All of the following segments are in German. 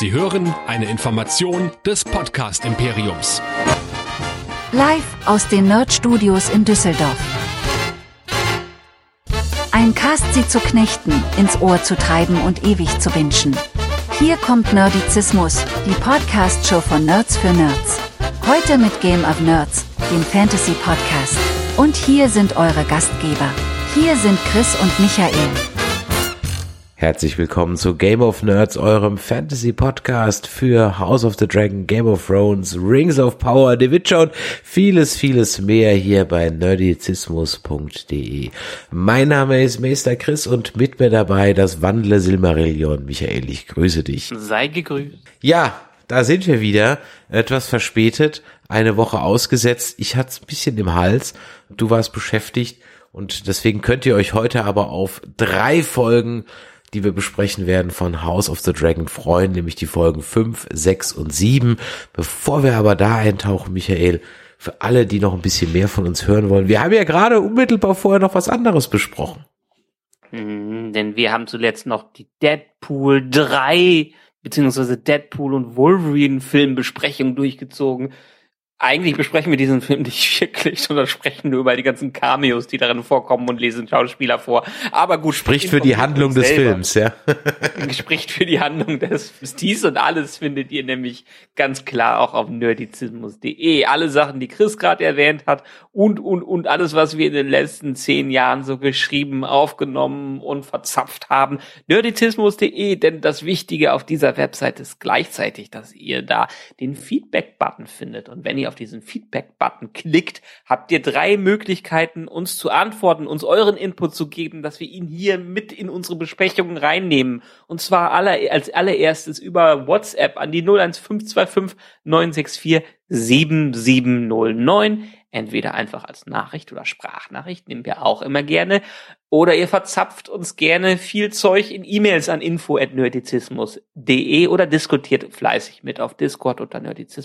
Sie hören eine Information des Podcast-Imperiums. Live aus den Nerd-Studios in Düsseldorf. Ein Cast, Sie zu knechten, ins Ohr zu treiben und ewig zu wünschen. Hier kommt Nerdizismus, die Podcast-Show von Nerds für Nerds. Heute mit Game of Nerds, dem Fantasy-Podcast. Und hier sind eure Gastgeber. Hier sind Chris und Michael. Herzlich willkommen zu Game of Nerds, eurem Fantasy-Podcast für House of the Dragon, Game of Thrones, Rings of Power, The Witcher und vieles mehr hier bei nerdizismus.de. Mein Name ist Meister Chris und mit mir dabei das wandelnde Silmarillion. Michael, ich grüße dich. Sei gegrüßt. Ja, da sind wir wieder, etwas verspätet, eine Woche ausgesetzt. Ich hatte es ein bisschen im Hals, du warst beschäftigt und deswegen könnt ihr euch heute aber auf 3 Folgen, die wir besprechen werden, von House of the Dragon freuen, nämlich die Folgen 5, 6 und 7. Bevor wir aber da eintauchen, Michael, für alle, die noch ein bisschen mehr von uns hören wollen, wir haben ja gerade unmittelbar vorher noch was anderes besprochen. Denn wir haben zuletzt noch die Deadpool 3 beziehungsweise Deadpool und Wolverine Filmbesprechung durchgezogen. Eigentlich besprechen wir diesen Film nicht wirklich, sondern sprechen nur über die ganzen Cameos, die darin vorkommen und lesen Schauspieler vor. Aber gut. Spricht für die Handlung des Films, ja. Spricht für die Handlung des Films. Dies und alles findet ihr nämlich ganz klar auch auf nerdizismus.de. Alle Sachen, die Chris gerade erwähnt hat und alles, was wir in den letzten 10 Jahren so geschrieben, aufgenommen und verzapft haben. Nerdizismus.de, denn das Wichtige auf dieser Website ist gleichzeitig, dass ihr da den Feedback-Button findet. Und wenn ihr auf diesen Feedback-Button klickt, habt ihr 3 Möglichkeiten, uns zu antworten, uns euren Input zu geben, dass wir ihn hier mit in unsere Besprechungen reinnehmen. Und zwar als allererstes über WhatsApp an die 01525 964 7709. Entweder einfach als Nachricht oder Sprachnachricht, nehmen wir auch immer gerne. Oder ihr verzapft uns gerne viel Zeug in E-Mails an info@nerdizismus.de oder diskutiert fleißig mit auf Discord unter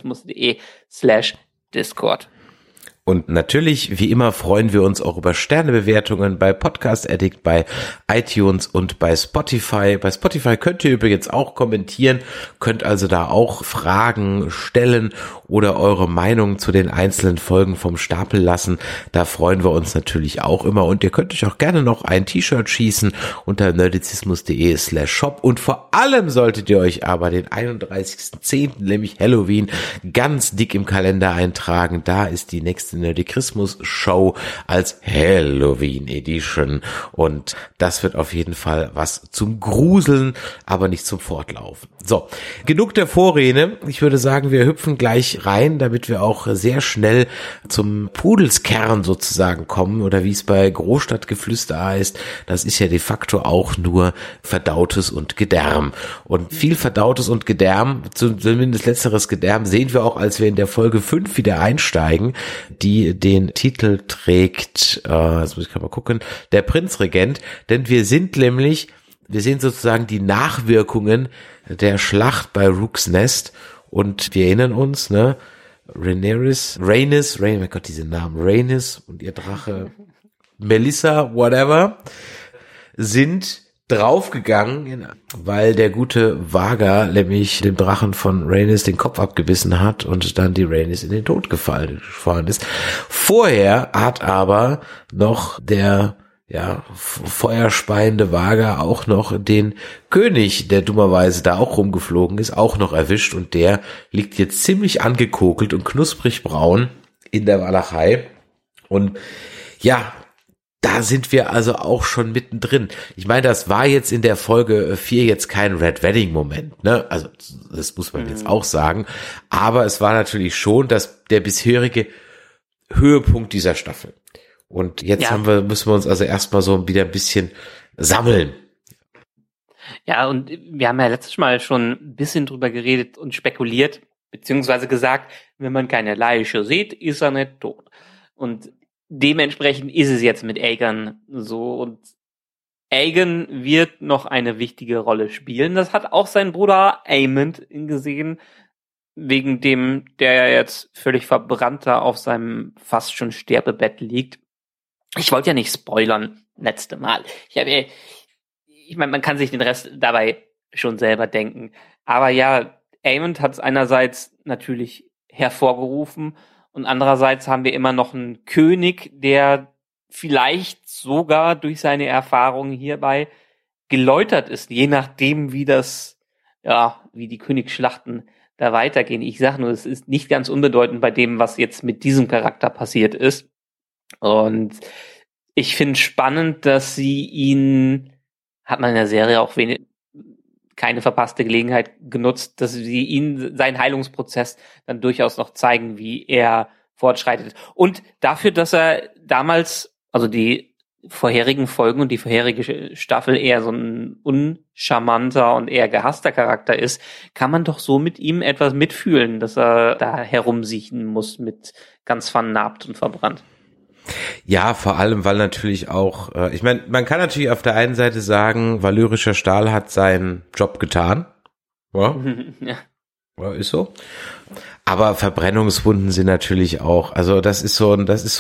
nerdizismus.de/Discord. Und natürlich, wie immer, freuen wir uns auch über Sternebewertungen bei Podcast Addict, bei iTunes und bei Spotify. Bei Spotify könnt ihr übrigens auch kommentieren, könnt also da auch Fragen stellen oder eure Meinung zu den einzelnen Folgen vom Stapel lassen. Da freuen wir uns natürlich auch immer. Und ihr könnt euch auch gerne noch ein T-Shirt schießen unter nerdizismus.de/shop. Und vor allem solltet ihr euch aber den 31.10., nämlich Halloween, ganz dick im Kalender eintragen. Da ist die nächste Nerdizismus-Show als Halloween Edition und das wird auf jeden Fall was zum Gruseln, aber nicht zum Fortlaufen. So, genug der Vorrede. Ich würde sagen, wir hüpfen gleich rein, damit wir auch sehr schnell zum Pudelskern sozusagen kommen oder wie es bei Großstadtgeflüster heißt, das ist ja de facto auch nur Verdautes und Gedärm. Und viel Verdautes und Gedärm, zumindest letzteres Gedärm, sehen wir auch, als wir in der Folge 5 wieder einsteigen, die den Titel trägt, jetzt muss ich mal gucken, der Prinzregent, denn wir sehen sozusagen die Nachwirkungen der Schlacht bei Rooks Nest und wir erinnern uns, ne, Rhaenys, mein Gott, diese Namen, Rhaenys und ihr Drache Melissa, whatever, sind draufgegangen, weil der gute Vagar nämlich dem Drachen von Rhaenys den Kopf abgebissen hat und dann die Rhaenys in den Tod gefallen ist. Vorher hat aber noch der feuerspeiende Vagar auch noch den König, der dummerweise da auch rumgeflogen ist, auch noch erwischt und der liegt jetzt ziemlich angekokelt und knusprig braun in der Walachei und ja, da sind wir also auch schon mittendrin. Ich meine, das war jetzt in der Folge 4 jetzt kein Red Wedding Moment, ne? Also, das muss man jetzt auch sagen. Aber es war natürlich schon der bisherige Höhepunkt dieser Staffel. Und jetzt müssen wir uns also erstmal so wieder ein bisschen sammeln. Ja, und wir haben ja letztes Mal schon ein bisschen drüber geredet und spekuliert, beziehungsweise gesagt, wenn man keine Leiche sieht, ist er nicht tot. Und dementsprechend ist es jetzt mit Aegon so und Aegon wird noch eine wichtige Rolle spielen. Das hat auch sein Bruder Aemond gesehen, wegen dem der ja jetzt völlig verbrannter auf seinem fast schon Sterbebett liegt. Ich wollte ja nicht spoilern, letzte Mal. Ich meine, man kann sich den Rest dabei schon selber denken. Aber ja, Aemond hat es einerseits natürlich hervorgerufen und andererseits haben wir immer noch einen König, der vielleicht sogar durch seine Erfahrungen hierbei geläutert ist, je nachdem, wie die Königsschlachten da weitergehen. Ich sage nur, es ist nicht ganz unbedeutend bei dem, was jetzt mit diesem Charakter passiert ist. Und ich finde spannend, dass sie ihn, hat man in der Serie auch keine verpasste Gelegenheit genutzt, dass sie ihn, seinen Heilungsprozess dann durchaus noch zeigen, wie er fortschreitet. Und dafür, dass er damals, also die vorherigen Folgen und die vorherige Staffel eher so ein uncharmanter und eher gehasster Charakter ist, kann man doch so mit ihm etwas mitfühlen, dass er da herumsiechen muss mit ganz vernarbt und verbrannt. Ja, vor allem, weil natürlich auch, ich meine, man kann natürlich auf der einen Seite sagen, valyrischer Stahl hat seinen Job getan. Ja, ja, ist so. Aber Verbrennungswunden sind natürlich auch, also das ist so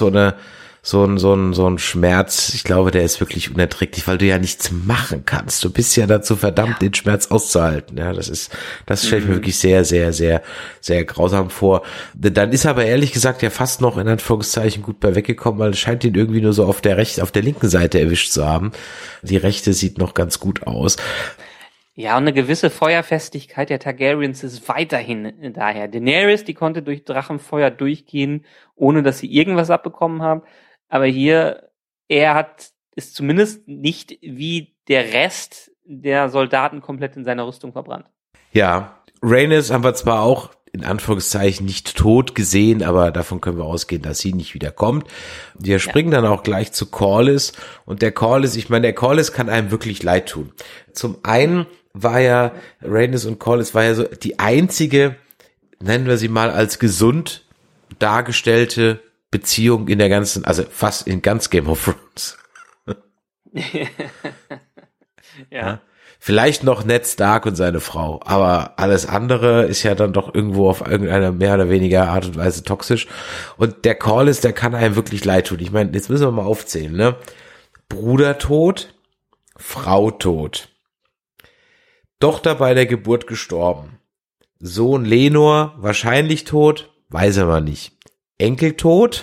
ein Schmerz, ich glaube, der ist wirklich unerträglich, weil du ja nichts machen kannst. Du bist ja dazu verdammt, den Schmerz auszuhalten. Ja, das stelle ich mir wirklich sehr, sehr, sehr, sehr grausam vor. Dann ist aber ehrlich gesagt ja fast noch in Anführungszeichen gut bei weggekommen, weil es scheint ihn irgendwie nur so auf der linken Seite erwischt zu haben. Die rechte sieht noch ganz gut aus. Ja, und eine gewisse Feuerfestigkeit der Targaryens ist weiterhin daher. Daenerys, die konnte durch Drachenfeuer durchgehen, ohne dass sie irgendwas abbekommen haben. Aber hier, ist zumindest nicht wie der Rest der Soldaten komplett in seiner Rüstung verbrannt. Ja, Rhaenys haben wir zwar auch in Anführungszeichen nicht tot gesehen, aber davon können wir ausgehen, dass sie nicht wieder kommt. Wir springen dann auch gleich zu Corlys. Und der Corlys kann einem wirklich leid tun. Zum einen war ja Rhaenys und Corlys war ja so die einzige, nennen wir sie mal als gesund dargestellte Beziehung in der ganzen, also fast in ganz Game of Thrones. Ja. Vielleicht noch Ned Stark und seine Frau, aber alles andere ist ja dann doch irgendwo auf irgendeine mehr oder weniger Art und Weise toxisch. Und der Corlys, der kann einem wirklich leid tun. Ich meine, jetzt müssen wir mal aufzählen, ne? Bruder tot, Frau tot, Tochter bei der Geburt gestorben, Sohn Lenor wahrscheinlich tot, weiß er mal nicht. Enkel tot.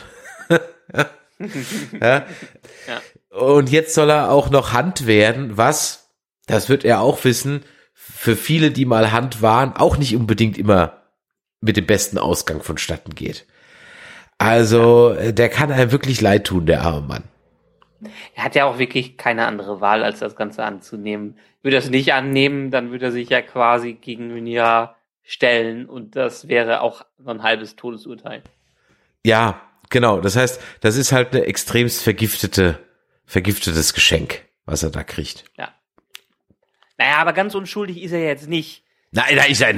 Ja. Und jetzt soll er auch noch Hand werden, was, das wird er auch wissen, für viele, die mal Hand waren, auch nicht unbedingt immer mit dem besten Ausgang vonstatten geht. Also, der kann einem wirklich leid tun, der arme Mann. Er hat ja auch wirklich keine andere Wahl, als das Ganze anzunehmen. Würde er es nicht annehmen, dann würde er sich ja quasi gegen Rhaenyra stellen und das wäre auch so ein halbes Todesurteil. Ja, genau. Das heißt, das ist halt eine extremst vergiftetes Geschenk, was er da kriegt. Ja. Naja, aber ganz unschuldig ist er jetzt nicht. Nein.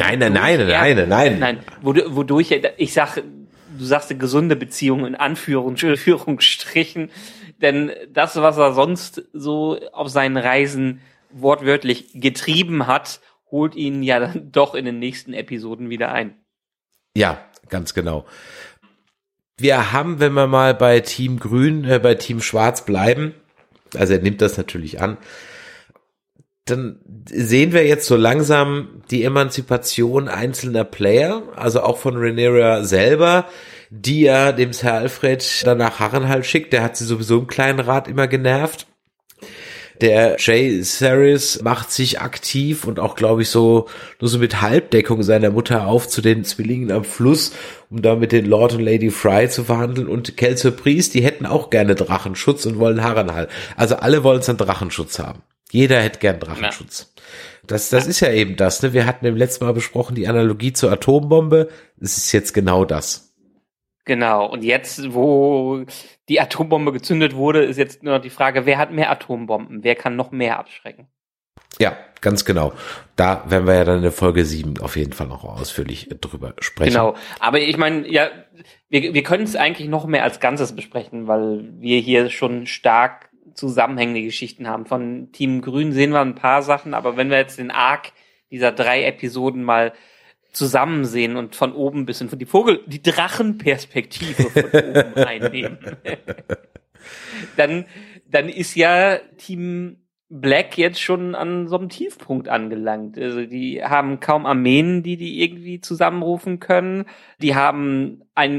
Wodurch du sagst eine gesunde Beziehung in Anführungsstrichen, denn das, was er sonst so auf seinen Reisen wortwörtlich getrieben hat, holt ihn ja dann doch in den nächsten Episoden wieder ein. Ja, ganz genau. Wir haben, wenn wir mal bei Team Schwarz bleiben, also er nimmt das natürlich an, dann sehen wir jetzt so langsam die Emanzipation einzelner Player, also auch von Rhaenyra selber, die ja dem Sir Alfred dann nach Harrenhal schickt. Der hat sie sowieso im kleinen Rat immer genervt. Der Jaehaerys macht sich aktiv und auch, glaube ich, nur so mit Halbdeckung seiner Mutter auf zu den Zwillingen am Fluss, um da mit den Lord und Lady Frey zu verhandeln. Und Kelso Priest, die hätten auch gerne Drachenschutz und wollen Harrenhal. Also alle wollen dann Drachenschutz haben. Jeder hätte gern Drachenschutz. Ja. Das ist ja eben das, ne? Wir hatten im letzten Mal besprochen die Analogie zur Atombombe. Das ist jetzt genau das. Genau, und jetzt, wo die Atombombe gezündet wurde, ist jetzt nur noch die Frage, wer hat mehr Atombomben? Wer kann noch mehr abschrecken? Ja, ganz genau. Da werden wir ja dann in der Folge 7 auf jeden Fall noch ausführlich drüber sprechen. Genau, aber ich meine, ja, wir können es eigentlich noch mehr als Ganzes besprechen, weil wir hier schon stark zusammenhängende Geschichten haben. Von Team Grün sehen wir ein paar Sachen, aber wenn wir jetzt den Arc dieser 3 Episoden mal zusammen sehen und von oben bis hin von die Drachenperspektive von oben einnehmen, dann ist ja Team Black jetzt schon an so einem Tiefpunkt angelangt. Also die haben kaum Armeen, die irgendwie zusammenrufen können. Die haben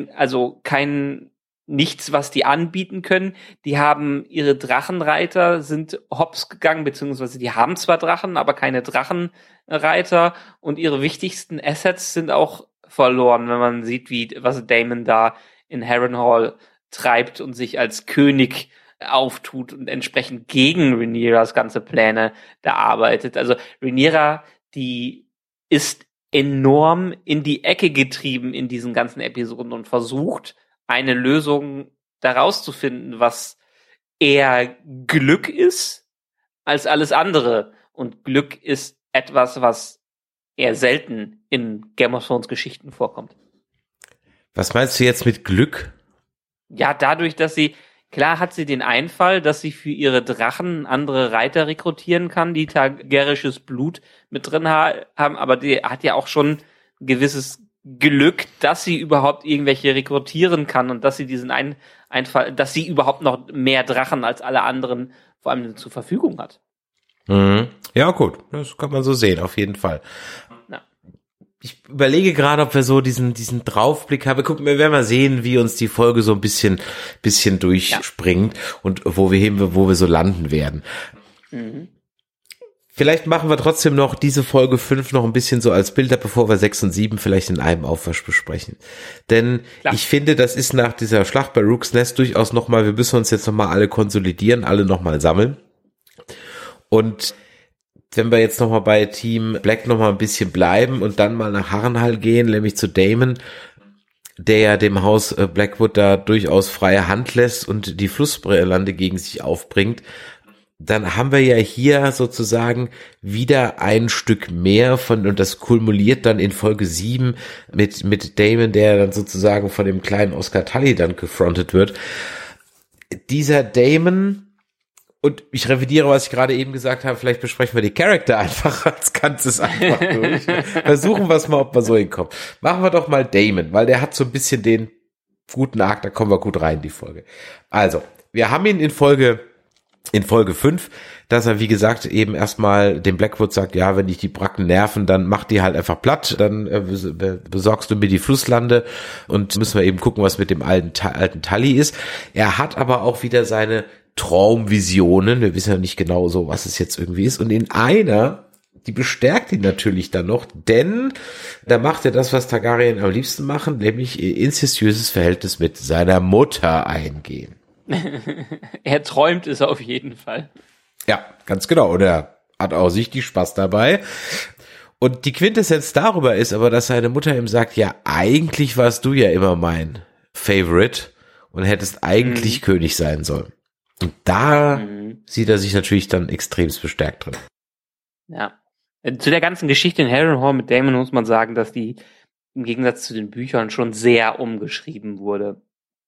nichts, was die anbieten können. Die haben ihre Drachenreiter, sind hops gegangen, beziehungsweise die haben zwar Drachen, aber keine Drachenreiter, und ihre wichtigsten Assets sind auch verloren, wenn man sieht, was Daemon da in Harrenhal treibt und sich als König auftut und entsprechend gegen Rhaenyras ganze Pläne da arbeitet. Also Rhaenyra, die ist enorm in die Ecke getrieben in diesen ganzen Episoden und versucht, eine Lösung daraus zu finden, was eher Glück ist als alles andere. Und Glück ist etwas, was eher selten in Game of Thrones Geschichten vorkommt. Was meinst du jetzt mit Glück? Ja, dadurch, dass klar hat sie den Einfall, dass sie für ihre Drachen andere Reiter rekrutieren kann, die targarisches Blut mit drin haben, aber die hat ja auch schon ein gewisses Glück, dass sie überhaupt irgendwelche rekrutieren kann und dass sie diesen Einfall, dass sie überhaupt noch mehr Drachen als alle anderen vor allem zur Verfügung hat. Mhm. Ja, gut, das kann man so sehen, auf jeden Fall. Ja. Ich überlege gerade, ob wir so diesen Draufblick haben. Gucken, wir werden mal sehen, wie uns die Folge so ein bisschen durchspringt und wo wir so landen werden. Mhm. Vielleicht machen wir trotzdem noch diese Folge 5 noch ein bisschen so als Bilder, bevor wir 6 und 7 vielleicht in einem Aufwasch besprechen. Denn ich finde, das ist nach dieser Schlacht bei Rook's Nest durchaus nochmal, wir müssen uns jetzt nochmal alle konsolidieren, alle nochmal sammeln. Und wenn wir jetzt nochmal bei Team Black nochmal ein bisschen bleiben und dann mal nach Harrenhal gehen, nämlich zu Daemon, der ja dem Haus Blackwood da durchaus freie Hand lässt und die Flusslande gegen sich aufbringt, dann haben wir ja hier sozusagen wieder ein Stück mehr und das kumuliert dann in Folge 7 mit Daemon, der dann sozusagen von dem kleinen Oscar Tully dann gefrontet wird. Dieser Daemon, und ich revidiere, was ich gerade eben gesagt habe, vielleicht besprechen wir die Charakter einfach als Ganzes einfach durch. Versuchen wir es mal, ob wir so hinkommen. Machen wir doch mal Daemon, weil der hat so ein bisschen den guten Arc, da kommen wir gut rein in die Folge. Also, wir haben ihn in Folge 5, dass er, wie gesagt, eben erstmal dem Blackwood sagt, ja, wenn dich die Bracken nerven, dann mach die halt einfach platt, dann besorgst du mir die Flusslande und müssen wir eben gucken, was mit dem alten Tully ist. Er hat aber auch wieder seine Traumvisionen, wir wissen ja nicht genau so, was es jetzt irgendwie ist, und in einer, die bestärkt ihn natürlich dann noch, denn da macht er das, was Targaryen am liebsten machen, nämlich ihr incestuöses Verhältnis mit seiner Mutter eingehen. Er träumt es auf jeden Fall. Ja, ganz genau. Und er hat auch sichtlich Spaß dabei. Und die Quintessenz darüber ist aber, dass seine Mutter ihm sagt, ja, eigentlich warst du ja immer mein Favorite und hättest eigentlich König sein sollen. Und da sieht er sich natürlich dann extremst bestärkt drin. Ja. Zu der ganzen Geschichte in Harrenhal mit Daemon muss man sagen, dass die im Gegensatz zu den Büchern schon sehr umgeschrieben wurde.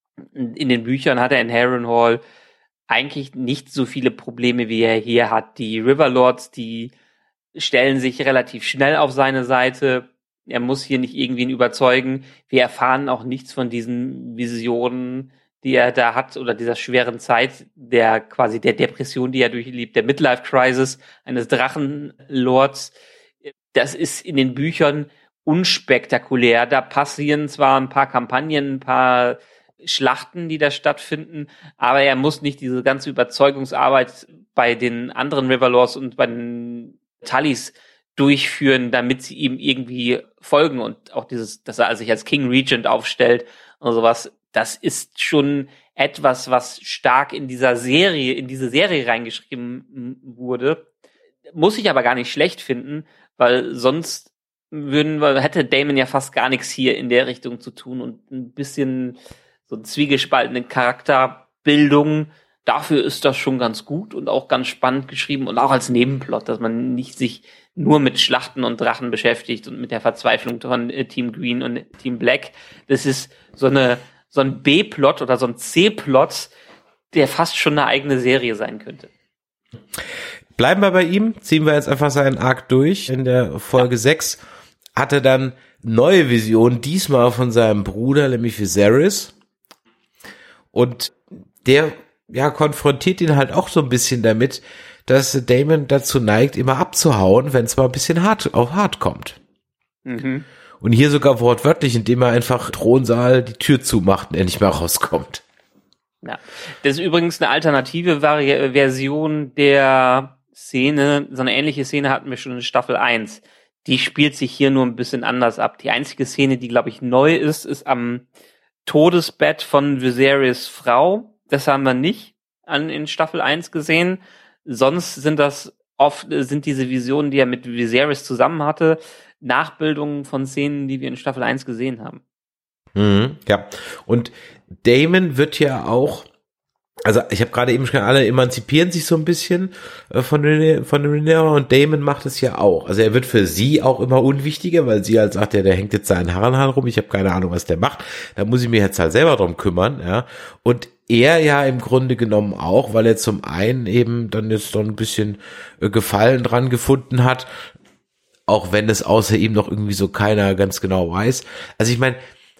In den Büchern hat er in Harrenhal eigentlich nicht so viele Probleme, wie er hier hat. Die Riverlords, die stellen sich relativ schnell auf seine Seite. Er muss hier nicht irgendwen überzeugen. Wir erfahren auch nichts von diesen Visionen, die er da hat, oder dieser schweren Zeit, der Depression, die er durchlebt, der Midlife-Crisis eines Drachenlords. Das ist in den Büchern unspektakulär. Da passieren zwar ein paar Kampagnen, ein paar Schlachten, die da stattfinden, aber er muss nicht diese ganze Überzeugungsarbeit bei den anderen Riverlords und bei den Tullys durchführen, damit sie ihm irgendwie folgen, und auch dass er sich als King Regent aufstellt und sowas, das ist schon etwas, was stark in diese Serie reingeschrieben wurde. Muss ich aber gar nicht schlecht finden, weil sonst hätte Daemon ja fast gar nichts hier in der Richtung zu tun, und ein bisschen so zwiegespaltene Charakterbildung, dafür ist das schon ganz gut und auch ganz spannend geschrieben und auch als Nebenplot, dass man nicht sich nur mit Schlachten und Drachen beschäftigt und mit der Verzweiflung von Team Green und Team Black. Das ist so ein B-Plot oder so ein C-Plot, der fast schon eine eigene Serie sein könnte. Bleiben wir bei ihm, ziehen wir jetzt einfach seinen Arc durch. In der Folge 6 hat er dann neue Visionen, diesmal von seinem Bruder, nämlich Viserys. Und der konfrontiert ihn halt auch so ein bisschen damit, dass Daemon dazu neigt, immer abzuhauen, wenn es mal ein bisschen hart kommt. Mhm. Und hier sogar wortwörtlich, indem er einfach Thronsaal die Tür zumacht und er nicht mehr rauskommt. Ja, das ist übrigens eine alternative Version der Szene. So eine ähnliche Szene hatten wir schon in Staffel 1. Die spielt sich hier nur ein bisschen anders ab. Die einzige Szene, die, glaube ich, neu ist am Todesbett von Viserys Frau. Das haben wir nicht in Staffel 1 gesehen. Sonst sind diese Visionen, die er mit Viserys zusammen hatte, Nachbildungen von Szenen, die wir in Staffel 1 gesehen haben. Ja, und Daemon wird ja auch, also ich habe gerade eben schon, alle emanzipieren sich so ein bisschen von Rhaenyra und Daemon macht es ja auch. Also er wird für sie auch immer unwichtiger, weil sie halt sagt, ja, der hängt jetzt seinen Harrenhahn rum, ich habe keine Ahnung, was der macht, da muss ich mir jetzt halt selber drum kümmern, ja. Und er ja im Grunde genommen auch, weil er zum einen eben dann jetzt so ein bisschen Gefallen dran gefunden hat, auch wenn es außer ihm noch irgendwie so keiner ganz genau weiß. Also ich meine,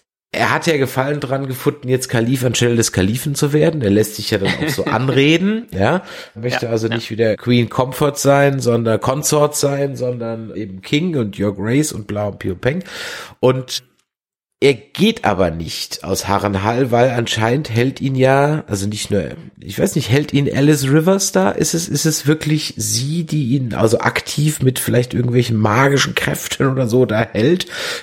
er hat ja Gefallen dran gefunden, jetzt Kalif anstelle des Kalifen zu werden. Er lässt sich ja dann auch so anreden, ja. Er möchte also nicht wieder Queen Comfort sein, sondern Consort sein, sondern eben King und Your Grace und bla und Pio Peng. Und er geht aber nicht aus Harrenhal, weil anscheinend hält ihn ja, also nicht nur, ich weiß nicht, hält ihn Alice Rivers da? Ist es wirklich sie, die ihn also aktiv mit vielleicht irgendwelchen magischen Kräften oder so da hält?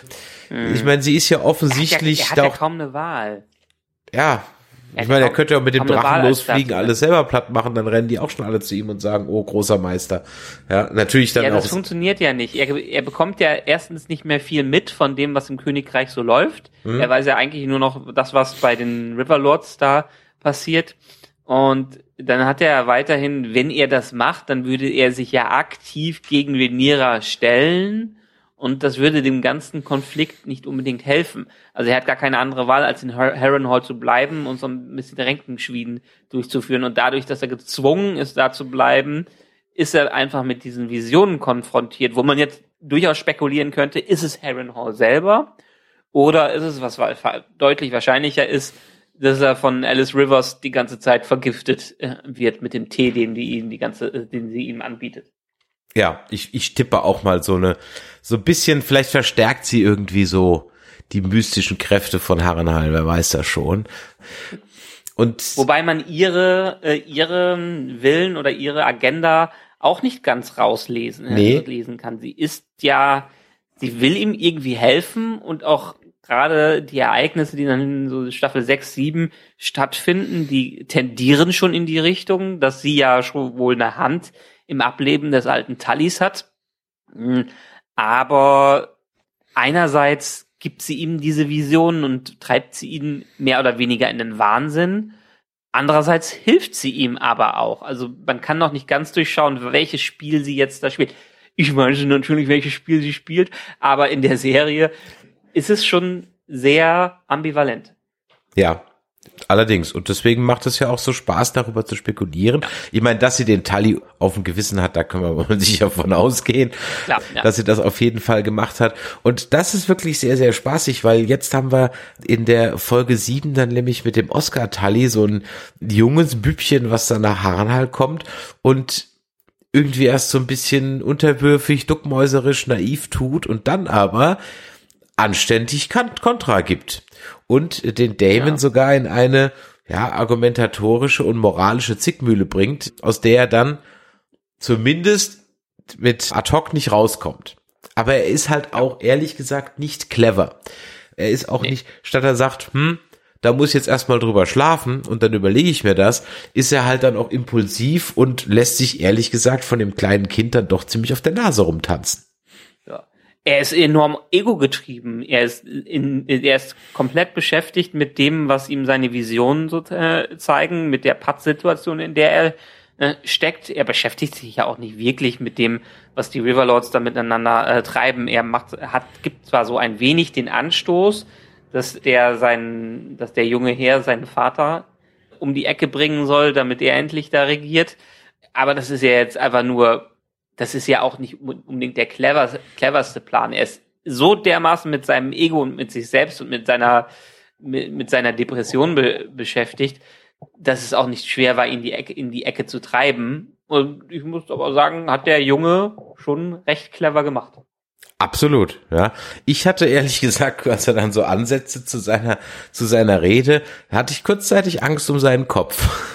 Ich meine, sie ist ja offensichtlich er hat ja kaum eine Wahl. Ja, ich meine, er könnte ja mit dem Drachen losfliegen, alles selber platt machen, dann rennen die auch schon alle zu ihm und sagen, oh, großer Meister. Ja, natürlich dann auch. Ja, das funktioniert ja nicht. Er bekommt ja erstens nicht mehr viel mit von dem, was im Königreich so läuft. Er weiß ja eigentlich nur noch das, was bei den Riverlords da passiert. Und dann hat er weiterhin, wenn er das macht, dann würde er sich ja aktiv gegen Rhaenyra stellen. Und das würde dem ganzen Konflikt nicht unbedingt helfen. Also er hat gar keine andere Wahl, als in Harrenhal zu bleiben und so ein bisschen Ränkenschmieden durchzuführen. Und dadurch, dass er gezwungen ist, da zu bleiben, ist er einfach mit diesen Visionen konfrontiert, wo man jetzt durchaus spekulieren könnte, ist es Harrenhal selber oder ist es, was deutlich wahrscheinlicher ist, dass er von Alice Rivers die ganze Zeit vergiftet wird mit dem Tee, den sie ihm anbietet. Ja, ich tippe auch mal so ein bisschen, vielleicht verstärkt sie irgendwie so die mystischen Kräfte von Harrenhal, wer weiß das schon. Und wobei man ihren Willen oder ihre Agenda auch nicht ganz lesen kann. Sie will ihm irgendwie helfen und auch gerade die Ereignisse, die dann in so Staffel 6, 7 stattfinden, die tendieren schon in die Richtung, dass sie ja schon wohl eine Hand im Ableben des alten Tullys hat. Aber einerseits gibt sie ihm diese Visionen und treibt sie ihn mehr oder weniger in den Wahnsinn. Andererseits hilft sie ihm aber auch. Also man kann noch nicht ganz durchschauen, welches Spiel sie jetzt da spielt. Ich weiß natürlich, welches Spiel sie spielt, aber in der Serie ist es schon sehr ambivalent. Ja, allerdings. Und deswegen macht es ja auch so Spaß, darüber zu spekulieren. Ich meine, dass sie den Tully auf dem Gewissen hat, da können wir sicher von ausgehen, klar, ja, dass sie das auf jeden Fall gemacht hat. Und das ist wirklich sehr, sehr spaßig, weil jetzt haben wir in der Folge 7 dann nämlich mit dem Oscar Tully so ein junges Bübchen, was dann nach Harrenhal kommt und irgendwie erst so ein bisschen unterwürfig, duckmäuserisch, naiv tut und dann aber anständig Kontra gibt und den Daemon sogar in eine argumentatorische und moralische Zickmühle bringt, aus der er dann zumindest mit ad hoc nicht rauskommt. Aber er ist halt auch ehrlich gesagt nicht clever. Er ist auch nicht, statt er sagt, da muss ich jetzt erstmal drüber schlafen und dann überlege ich mir das, ist er halt dann auch impulsiv und lässt sich ehrlich gesagt von dem kleinen Kind dann doch ziemlich auf der Nase rumtanzen. Er ist enorm ego-getrieben. Er ist komplett beschäftigt mit dem, was ihm seine Visionen so zeigen, mit der Pattsituation, in der er steckt. Er beschäftigt sich ja auch nicht wirklich mit dem, was die Riverlords da miteinander treiben. Er gibt zwar so ein wenig den Anstoß, dass der junge Herr seinen Vater um die Ecke bringen soll, damit er endlich da regiert. Aber das ist ja jetzt einfach nur, das ist ja auch nicht unbedingt der cleverste Plan. Er ist so dermaßen mit seinem Ego und mit sich selbst und mit seiner Depression beschäftigt, dass es auch nicht schwer war, ihn in die Ecke zu treiben. Und ich muss aber sagen, hat der Junge schon recht clever gemacht. Absolut, ja. Ich hatte ehrlich gesagt, als er dann so ansetzte zu seiner Rede, hatte ich kurzzeitig Angst um seinen Kopf.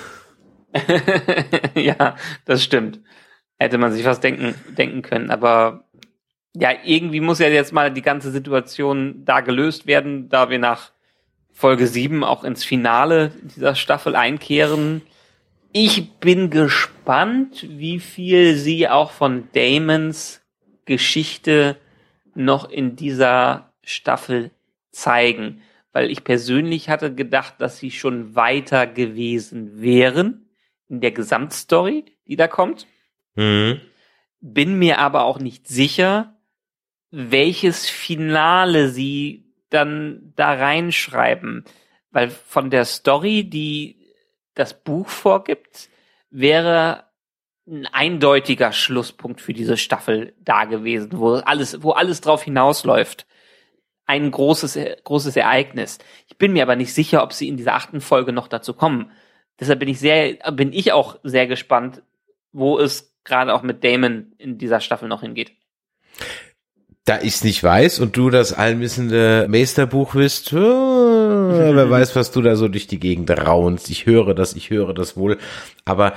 Ja, das stimmt. Hätte man sich was denken können, aber ja, irgendwie muss ja jetzt mal die ganze Situation da gelöst werden, da wir nach Folge 7 auch ins Finale dieser Staffel einkehren. Ich bin gespannt, wie viel sie auch von Damons Geschichte noch in dieser Staffel zeigen, weil ich persönlich hatte gedacht, dass sie schon weiter gewesen wären in der Gesamtstory, die da kommt. Mhm. Bin mir aber auch nicht sicher, welches Finale sie dann da reinschreiben, weil von der Story, die das Buch vorgibt, wäre ein eindeutiger Schlusspunkt für diese Staffel da gewesen, wo alles drauf hinausläuft. Ein großes Ereignis. Ich bin mir aber nicht sicher, ob sie in dieser 8. Folge noch dazu kommen. Deshalb bin ich auch sehr gespannt, wo es gerade auch mit Damon in dieser Staffel noch hingeht. Da ich's nicht weiß und du das allwissende Meisterbuch bist, wer weiß, was du da so durch die Gegend raunst. Ich höre das wohl. Aber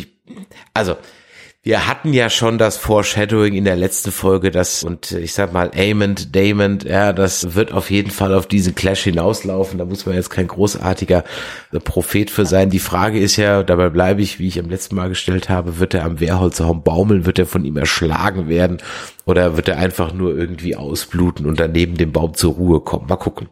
wir hatten ja schon das Foreshadowing in der letzten Folge, und ich sag mal, Damon, ja, das wird auf jeden Fall auf diesen Clash hinauslaufen. Da muss man jetzt kein großartiger Prophet für sein. Die Frage ist ja, dabei bleibe ich, wie ich am letzten Mal gestellt habe, wird er am Wehrholzerbaum baumeln, wird er von ihm erschlagen werden oder wird er einfach nur irgendwie ausbluten und dann neben dem Baum zur Ruhe kommen? Mal gucken.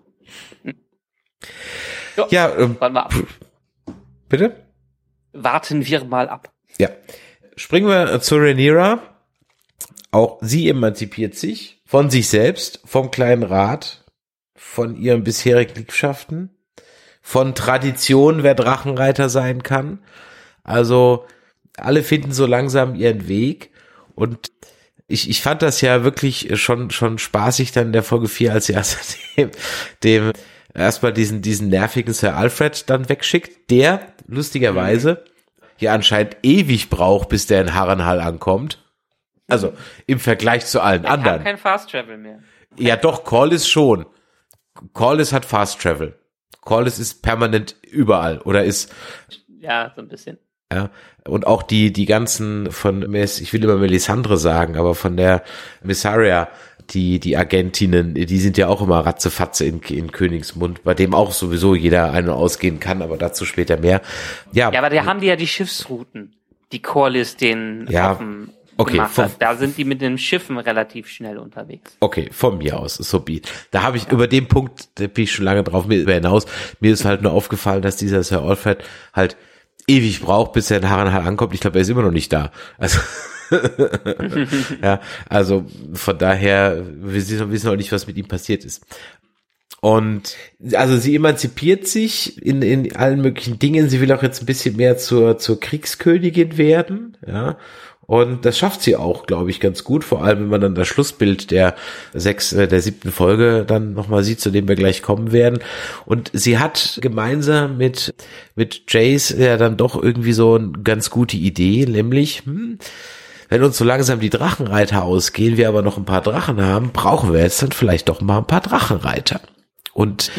Ja, warten wir ab. Bitte? Warten wir mal ab. Ja. Springen wir zu Rhaenyra. Auch sie emanzipiert sich von sich selbst, vom kleinen Rat, von ihren bisherigen Liebschaften, von Tradition, wer Drachenreiter sein kann. Also alle finden so langsam ihren Weg. Und ich fand das ja wirklich schon spaßig dann in der Folge 4, als sie erst dem erstmal diesen nervigen Sir Alfred dann wegschickt, der lustigerweise ja anscheinend ewig braucht, bis der in Harrenhal ankommt. Also im Vergleich zu allen anderen. Hat kein Fast Travel mehr. Ja doch, Corlys schon. Corlys hat Fast Travel. Corlys ist permanent überall oder ist... Ja, so ein bisschen. Ja, und auch die ganzen ich will immer Melisandre sagen, aber von der Mysaria, die Agentinnen, die sind ja auch immer ratzefatze in Königsmund, bei dem auch sowieso jeder ein- und ausgehen kann, aber dazu später mehr. Ja, aber da haben die ja die Schiffsrouten, die Corlys den offen gemacht hat. Da sind die mit den Schiffen relativ schnell unterwegs. Okay, von mir aus, so be. Da habe ich über den Punkt, da bin ich schon lange drauf hinaus. Mir ist halt nur aufgefallen, dass dieser Sir Alfred halt ewig braucht, bis er in Harrenhal ankommt. Ich glaube, er ist immer noch nicht da. Also ja, also von daher, wir wissen noch nicht, was mit ihm passiert ist. Und also sie emanzipiert sich in allen möglichen Dingen. Sie will auch jetzt ein bisschen mehr zur Kriegskönigin werden, ja. Und das schafft sie auch, glaube ich, ganz gut. Vor allem, wenn man dann das Schlussbild der 7. Folge dann nochmal sieht, zu dem wir gleich kommen werden. Und sie hat gemeinsam mit Jace ja dann doch irgendwie so eine ganz gute Idee, nämlich, wenn uns so langsam die Drachenreiter ausgehen, wir aber noch ein paar Drachen haben, brauchen wir jetzt dann vielleicht doch mal ein paar Drachenreiter. Und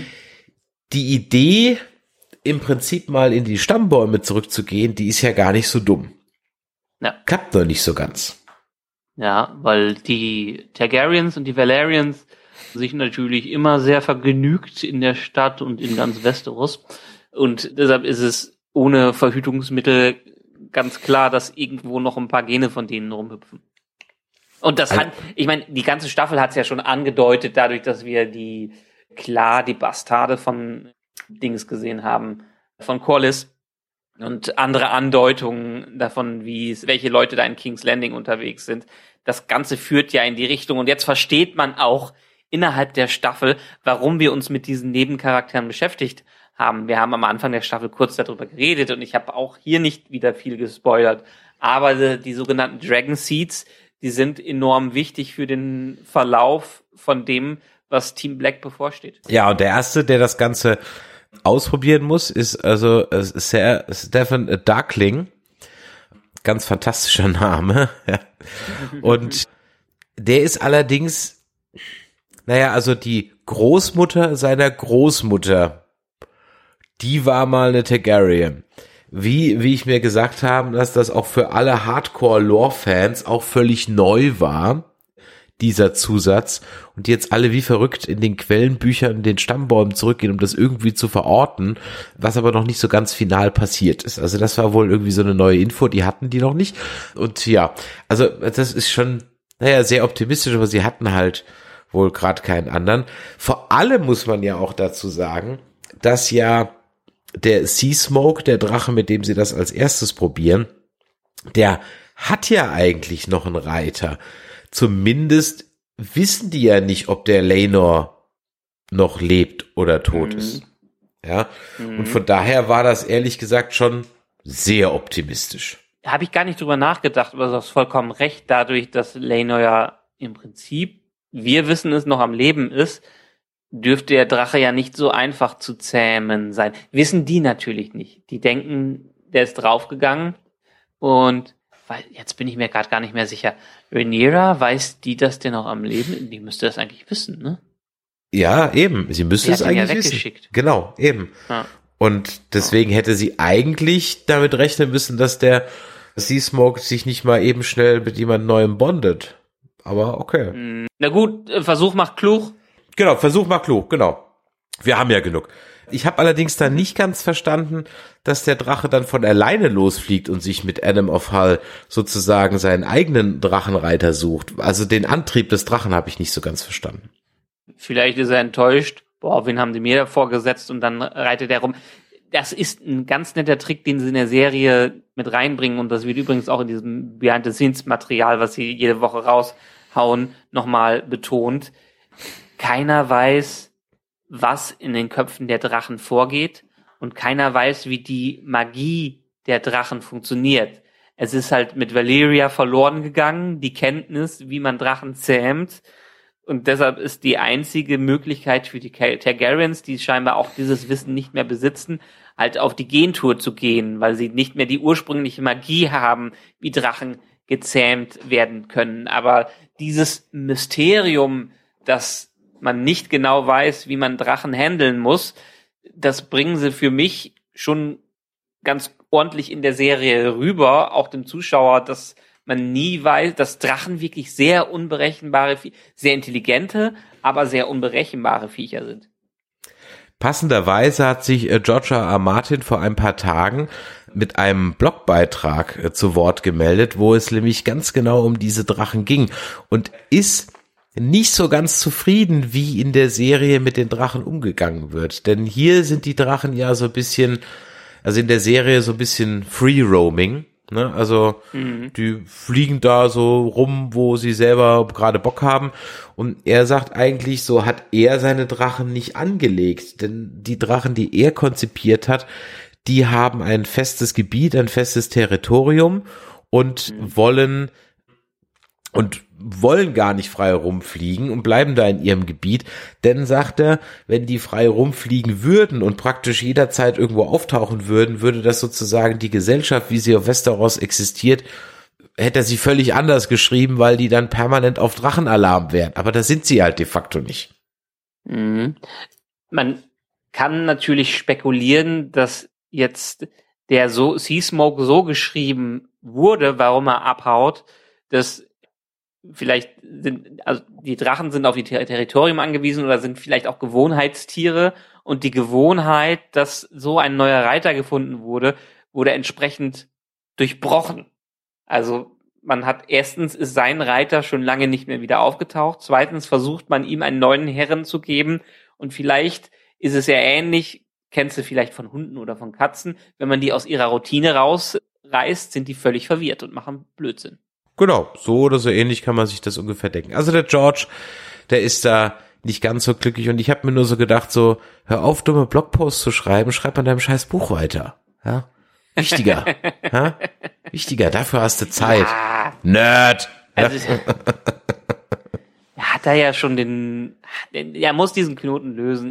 die Idee, im Prinzip mal in die Stammbäume zurückzugehen, die ist ja gar nicht so dumm. Ja. Klappt noch nicht so ganz. Ja, weil die Targaryens und die Valerians sich natürlich immer sehr vergnügt in der Stadt und in ganz Westeros. Und deshalb ist es ohne Verhütungsmittel ganz klar, dass irgendwo noch ein paar Gene von denen rumhüpfen. Und das ich meine, die ganze Staffel hat es ja schon angedeutet, dadurch, dass wir die Bastarde von Dings gesehen haben, von Corlys. Und andere Andeutungen davon, welche Leute da in King's Landing unterwegs sind. Das Ganze führt ja in die Richtung. Und jetzt versteht man auch innerhalb der Staffel, warum wir uns mit diesen Nebencharakteren beschäftigt haben. Wir haben am Anfang der Staffel kurz darüber geredet und ich habe auch hier nicht wieder viel gespoilert. Aber die sogenannten Dragon Seeds, die sind enorm wichtig für den Verlauf von dem, was Team Black bevorsteht. Ja, und der Erste, der das Ganze ausprobieren muss, ist also Stefan Darkling, Ganz fantastischer Name. Und der ist allerdings, also die Großmutter seiner Großmutter, die war mal eine Targaryen. Wie ich mir gesagt habe, dass das auch für alle Hardcore-Lore-Fans auch völlig neu war, dieser Zusatz, und die jetzt alle wie verrückt in den Quellenbüchern, in den Stammbäumen zurückgehen, um das irgendwie zu verorten, was aber noch nicht so ganz final passiert ist. Also das war wohl irgendwie so eine neue Info, die hatten die noch nicht. Und ja, also das ist schon, sehr optimistisch, aber sie hatten halt wohl gerade keinen anderen. Vor allem muss man ja auch dazu sagen, dass ja der Sea Smoke, der Drache, mit dem sie das als erstes probieren, der hat ja eigentlich noch einen Reiter. Zumindest wissen die ja nicht, ob der Laenor noch lebt oder tot ist. Ja. Und von daher war das ehrlich gesagt schon sehr optimistisch. Da habe ich gar nicht drüber nachgedacht, aber du hast vollkommen recht, dadurch, dass Laenor ja im Prinzip, wir wissen es, noch am Leben ist, dürfte der Drache ja nicht so einfach zu zähmen sein. Wissen die natürlich nicht. Die denken, der ist draufgegangen und weil jetzt bin ich mir gerade gar nicht mehr sicher. Rhaenyra, weiß die, dass der noch am Leben ist? Die müsste das eigentlich wissen, ne? Ja, eben. Sie müsste es eigentlich wissen. Genau, eben. Ja. Und deswegen hätte sie eigentlich damit rechnen müssen, dass der Sea Smoke sich nicht mal eben schnell mit jemand Neuem bondet. Aber okay. Na gut, Versuch macht klug. Genau, Versuch macht klug, genau. Wir haben ja genug. Ich habe allerdings dann nicht ganz verstanden, dass der Drache dann von alleine losfliegt und sich mit Adam of Hull sozusagen seinen eigenen Drachenreiter sucht. Also den Antrieb des Drachen habe ich nicht so ganz verstanden. Vielleicht ist er enttäuscht. Boah, wen haben die mir da vorgesetzt? Und dann reitet er rum. Das ist ein ganz netter Trick, den sie in der Serie mit reinbringen. Und das wird übrigens auch in diesem Behind-the-Scenes-Material, was sie jede Woche raushauen, nochmal betont. Keiner weiß, was in den Köpfen der Drachen vorgeht und keiner weiß, wie die Magie der Drachen funktioniert. Es ist halt mit Valyria verloren gegangen, die Kenntnis, wie man Drachen zähmt, und deshalb ist die einzige Möglichkeit für die Targaryens, die scheinbar auch dieses Wissen nicht mehr besitzen, halt auf die Gentour zu gehen, weil sie nicht mehr die ursprüngliche Magie haben, wie Drachen gezähmt werden können. Aber dieses Mysterium, das man nicht genau weiß, wie man Drachen handeln muss, das bringen sie für mich schon ganz ordentlich in der Serie rüber, auch dem Zuschauer, dass man nie weiß, dass Drachen wirklich sehr unberechenbare, sehr intelligente, aber sehr unberechenbare Viecher sind. Passenderweise hat sich George R. R. Martin vor ein paar Tagen mit einem Blogbeitrag zu Wort gemeldet, wo es nämlich ganz genau um diese Drachen ging und ist nicht so ganz zufrieden, wie in der Serie mit den Drachen umgegangen wird. Denn hier sind die Drachen ja so ein bisschen, also in der Serie so ein bisschen Free-Roaming, ne? Also die fliegen da so rum, wo sie selber gerade Bock haben. Und er sagt eigentlich, so hat er seine Drachen nicht angelegt. Denn die Drachen, die er konzipiert hat, die haben ein festes Gebiet, ein festes Territorium und wollen gar nicht frei rumfliegen und bleiben da in ihrem Gebiet, denn, sagt er, wenn die frei rumfliegen würden und praktisch jederzeit irgendwo auftauchen würden, würde das sozusagen die Gesellschaft, wie sie auf Westeros existiert, hätte er sie völlig anders geschrieben, weil die dann permanent auf Drachenalarm wären, aber das sind sie halt de facto nicht. Man kann natürlich spekulieren, dass jetzt der Sea Smoke so geschrieben wurde, warum er abhaut, dass vielleicht also die Drachen sind auf ihr Territorium angewiesen oder sind vielleicht auch Gewohnheitstiere und die Gewohnheit, dass so ein neuer Reiter gefunden wurde entsprechend durchbrochen. Also man hat erstens ist sein Reiter schon lange nicht mehr wieder aufgetaucht, zweitens versucht man ihm einen neuen Herren zu geben und vielleicht ist es ja ähnlich, kennst du vielleicht von Hunden oder von Katzen, wenn man die aus ihrer Routine rausreißt, sind die völlig verwirrt und machen Blödsinn. Genau, so oder so ähnlich kann man sich das ungefähr denken. Also der George, der ist da nicht ganz so glücklich und ich habe mir nur so gedacht, so, hör auf, dumme Blogposts zu schreiben, schreib an deinem scheiß Buch weiter. Ja? Wichtiger. Ja? Wichtiger, dafür hast du Zeit. Ja. Nerd. Also, er hat da ja schon er muss diesen Knoten lösen.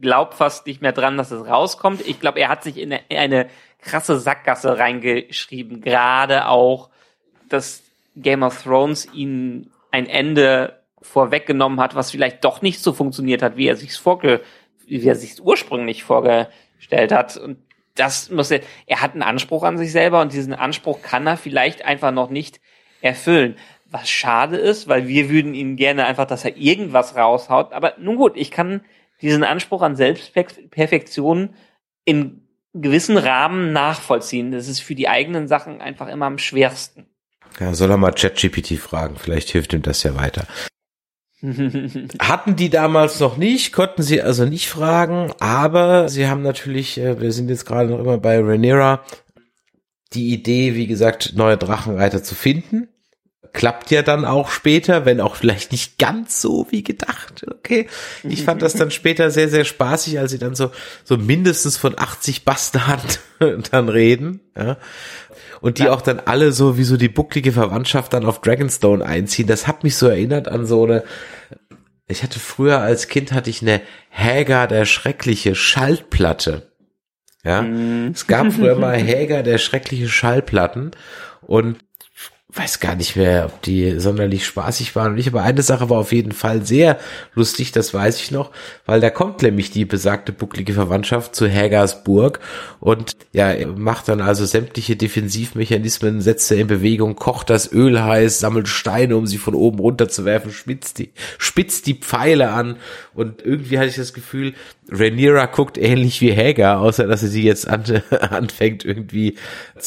glaube fast nicht mehr dran, dass es rauskommt. Ich glaube, er hat sich in eine krasse Sackgasse reingeschrieben. Gerade auch, dass Game of Thrones ihn ein Ende vorweggenommen hat, was vielleicht doch nicht so funktioniert hat, wie er sich's ursprünglich vorgestellt hat. Und das er hat einen Anspruch an sich selber und diesen Anspruch kann er vielleicht einfach noch nicht erfüllen. Was schade ist, weil wir würden ihn gerne einfach, dass er irgendwas raushaut. Aber nun gut, ich kann diesen Anspruch an Selbstperfektion in gewissen Rahmen nachvollziehen. Das ist für die eigenen Sachen einfach immer am schwersten. Ja, soll er mal ChatGPT fragen, vielleicht hilft ihm das ja weiter. Hatten die damals noch nicht, konnten sie also nicht fragen, aber sie haben natürlich, wir sind jetzt gerade noch immer bei Rhaenyra, die Idee, wie gesagt, neue Drachenreiter zu finden. Klappt ja dann auch später, wenn auch vielleicht nicht ganz so wie gedacht. Okay, ich fand das dann später sehr, sehr spaßig, als sie dann so mindestens von 80 Bastarden dann reden, ja. Und die auch dann alle so wie so die bucklige Verwandtschaft dann auf Dragonstone einziehen. Das hat mich so erinnert an so eine, ich hatte früher als Kind eine Hagar der Schreckliche Schallplatte. Ja, es gab früher mal Hagar der Schreckliche Schallplatten und weiß gar nicht mehr, ob die sonderlich spaßig waren oder nicht, aber eine Sache war auf jeden Fall sehr lustig, das weiß ich noch, weil da kommt nämlich die besagte bucklige Verwandtschaft zu Hagars Burg und ja, macht dann also sämtliche Defensivmechanismen, setzt er in Bewegung, kocht das Öl heiß, sammelt Steine, um sie von oben runter zu werfen, spitzt die Pfeile an und irgendwie hatte ich das Gefühl, Rhaenyra guckt ähnlich wie Hagar, außer dass sie jetzt anfängt irgendwie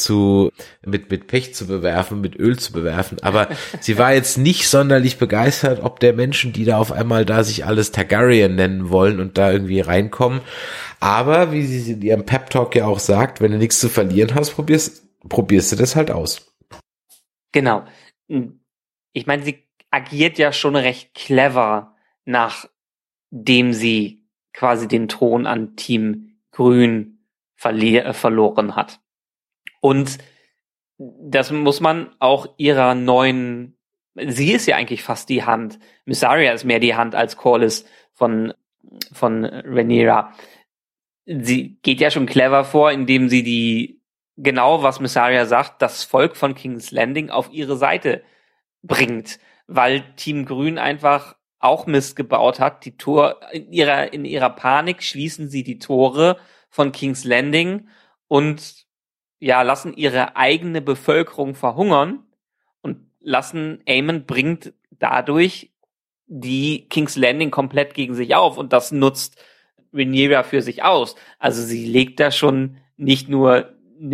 mit Pech zu bewerfen, mit Öl zu bewerfen, aber sie war jetzt nicht sonderlich begeistert, ob der Menschen, die da auf einmal da sich alles Targaryen nennen wollen und da irgendwie reinkommen, aber wie sie in ihrem Pep-Talk ja auch sagt, wenn du nichts zu verlieren hast, probierst du das halt aus. Genau. Ich meine, sie agiert ja schon recht clever, nachdem sie quasi den Thron an Team Grün verloren hat. Und das muss man auch ihrer neuen, sie ist ja eigentlich fast die Hand, Mysaria ist mehr die Hand als Corlys von Rhaenyra. Sie geht ja schon clever vor, indem sie genau was Mysaria sagt, das Volk von King's Landing auf ihre Seite bringt, weil Team Grün einfach auch Mist gebaut hat. In ihrer Panik schließen sie die Tore von King's Landing und ja, lassen ihre eigene Bevölkerung verhungern und Aemon bringt dadurch die King's Landing komplett gegen sich auf und das nutzt Rhaenyra für sich aus. Also sie legt da schon nicht nur,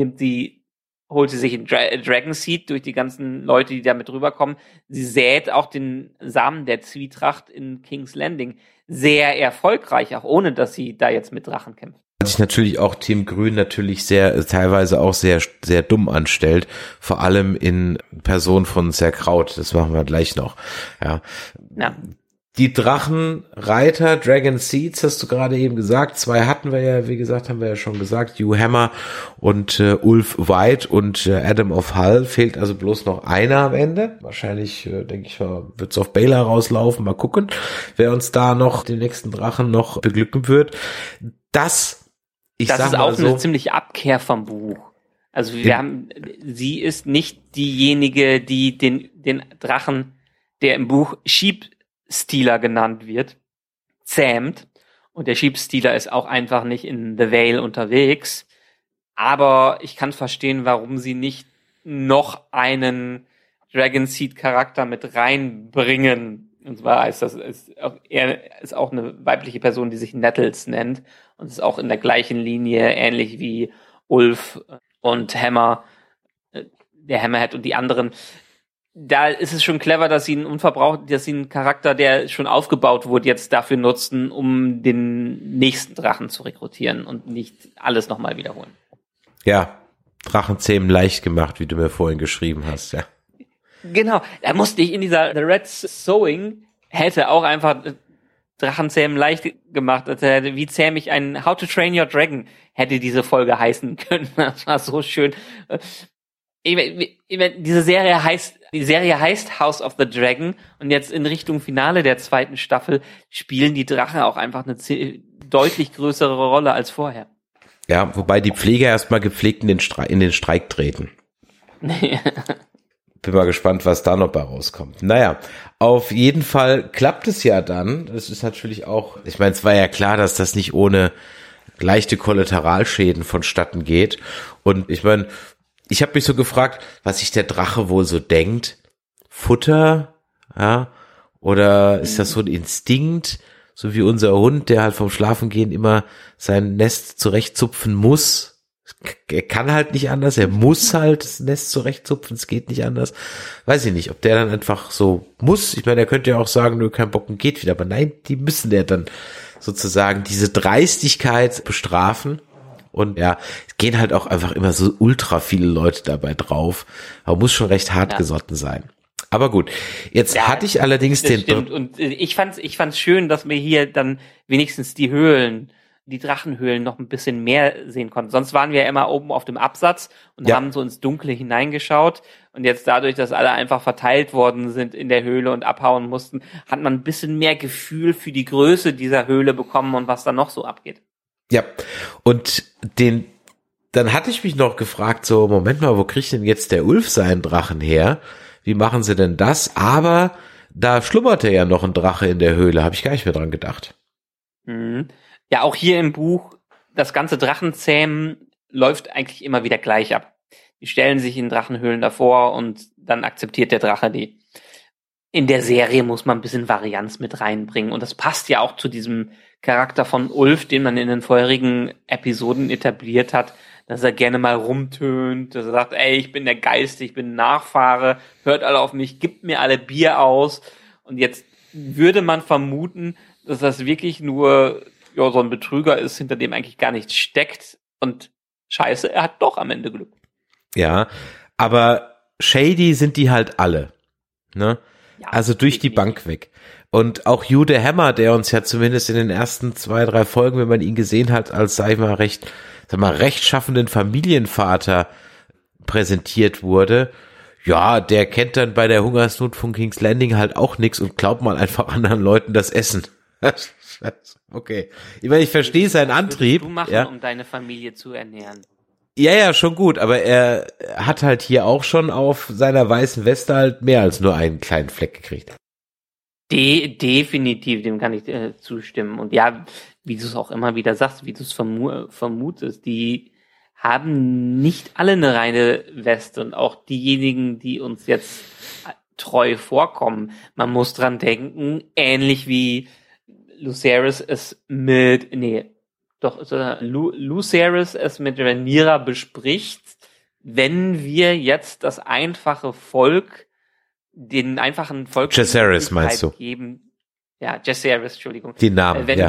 holt sie sich ein Dragon Seed durch die ganzen Leute, die da mit rüberkommen. Sie sät auch den Samen der Zwietracht in King's Landing sehr erfolgreich, auch ohne, dass sie da jetzt mit Drachen kämpft. Sich natürlich auch Team Grün natürlich teilweise auch sehr, sehr dumm anstellt, vor allem in Person von Ser Kraut, das machen wir gleich noch, ja. Die Drachenreiter, Dragon Seeds, hast du gerade eben gesagt, 2 hatten wir ja, wie gesagt, haben wir ja schon gesagt, Hugh Hammer und Ulf White und Adam of Hull, fehlt also bloß noch einer am Ende, wahrscheinlich, denke ich, wird's auf Baelor rauslaufen, mal gucken, wer uns da noch den nächsten Drachen noch beglücken wird. Das ist auch eine ziemliche Abkehr vom Buch. Also sie ist nicht diejenige, die den Drachen, der im Buch Sheepstealer genannt wird, zähmt. Und der Sheepstealer ist auch einfach nicht in The Vale unterwegs. Aber ich kann verstehen, warum sie nicht noch einen Dragon Seed Charakter mit reinbringen. Und zwar er ist auch eine weibliche Person, die sich Nettles nennt. Und ist auch in der gleichen Linie, ähnlich wie Ulf und Hammer, der Hammerhead und die anderen. Da ist es schon clever, dass sie einen Charakter, der schon aufgebaut wurde, jetzt dafür nutzen, um den nächsten Drachen zu rekrutieren und nicht alles nochmal wiederholen. Ja, Drachenzähmen leicht gemacht, wie du mir vorhin geschrieben hast, ja. Genau, da musste ich in dieser The Red Sowing hätte auch einfach Drachenzähmen leicht gemacht. Also, wie zähm ich einen How to Train Your Dragon hätte diese Folge heißen können. Das war so schön. Die Serie heißt House of the Dragon und jetzt in Richtung Finale der 2. Staffel spielen die Drachen auch einfach eine deutlich größere Rolle als vorher. Ja, wobei die Pfleger erstmal gepflegt in den Streik treten. Bin mal gespannt, was da noch bei rauskommt. Naja, auf jeden Fall klappt es ja dann. Das ist natürlich auch, ich meine, es war ja klar, dass das nicht ohne leichte Kollateralschäden vonstatten geht. Und ich meine, ich habe mich so gefragt, was sich der Drache wohl so denkt. Futter, ja, oder ist das so ein Instinkt, so wie unser Hund, der halt vom Schlafengehen immer sein Nest zurechtzupfen muss. Er kann halt nicht anders, er muss halt das Nest zurechtzupfen, es geht nicht anders. Weiß ich nicht, ob der dann einfach so muss. Ich meine, er könnte ja auch sagen, nö, kein Bock und geht wieder. Aber nein, die müssen ja dann sozusagen diese Dreistigkeit bestrafen. Und ja, es gehen halt auch einfach immer so ultra viele Leute dabei drauf. Man muss schon recht hart gesotten sein. Aber gut, jetzt hatte ich allerdings den... Stimmt. Und ich fand's schön, dass wir hier dann wenigstens die Drachenhöhlen noch ein bisschen mehr sehen konnten. Sonst waren wir ja immer oben auf dem Absatz und haben so ins Dunkle hineingeschaut. Und jetzt dadurch, dass alle einfach verteilt worden sind in der Höhle und abhauen mussten, hat man ein bisschen mehr Gefühl für die Größe dieser Höhle bekommen und was da noch so abgeht. Ja, und dann hatte ich mich noch gefragt, so, Moment mal, wo kriegt denn jetzt der Ulf seinen Drachen her? Wie machen sie denn das? Aber da schlummerte ja noch ein Drache in der Höhle, habe ich gar nicht mehr dran gedacht. Mhm. Ja, auch hier im Buch, das ganze Drachenzähmen läuft eigentlich immer wieder gleich ab. Die stellen sich in Drachenhöhlen davor und dann akzeptiert der Drache die. In der Serie muss man ein bisschen Varianz mit reinbringen und das passt ja auch zu diesem Charakter von Ulf, den man in den vorherigen Episoden etabliert hat, dass er gerne mal rumtönt, dass er sagt, ey, ich bin der Geist, ich bin Nachfahre, hört alle auf mich, gibt mir alle Bier aus. Und jetzt würde man vermuten, dass das wirklich nur so ein Betrüger ist, hinter dem eigentlich gar nichts steckt. Und scheiße, er hat doch am Ende Glück. Ja, aber shady sind die halt alle, ne? Ja, also durch die Bank weg. Und auch Hugh the Hammer, der uns ja zumindest in den ersten 2, 3 Folgen, wenn man ihn gesehen hat, als, sag ich mal, rechtschaffenden Familienvater präsentiert wurde, ja, der kennt dann bei der Hungersnot von King's Landing halt auch nichts und glaubt mal einfach anderen Leuten das Essen. Okay. Ich meine, ich verstehe seinen Antrieb. Was würdest du machen, um deine Familie zu ernähren? Ja, schon gut, aber er hat halt hier auch schon auf seiner weißen Weste halt mehr als nur einen kleinen Fleck gekriegt. Definitiv, dem kann ich zustimmen. Und ja, wie du es auch immer wieder sagst, wie du es vermutest, die haben nicht alle eine reine Weste und auch diejenigen, die uns jetzt treu vorkommen. Man muss dran denken, ähnlich wie Lucerys es mit Rhaenyra bespricht, wenn wir jetzt das einfache Volk, den einfachen Volk Jacaerys meinst du? Geben. Ja, Jacaerys, Entschuldigung. Die Namen, wenn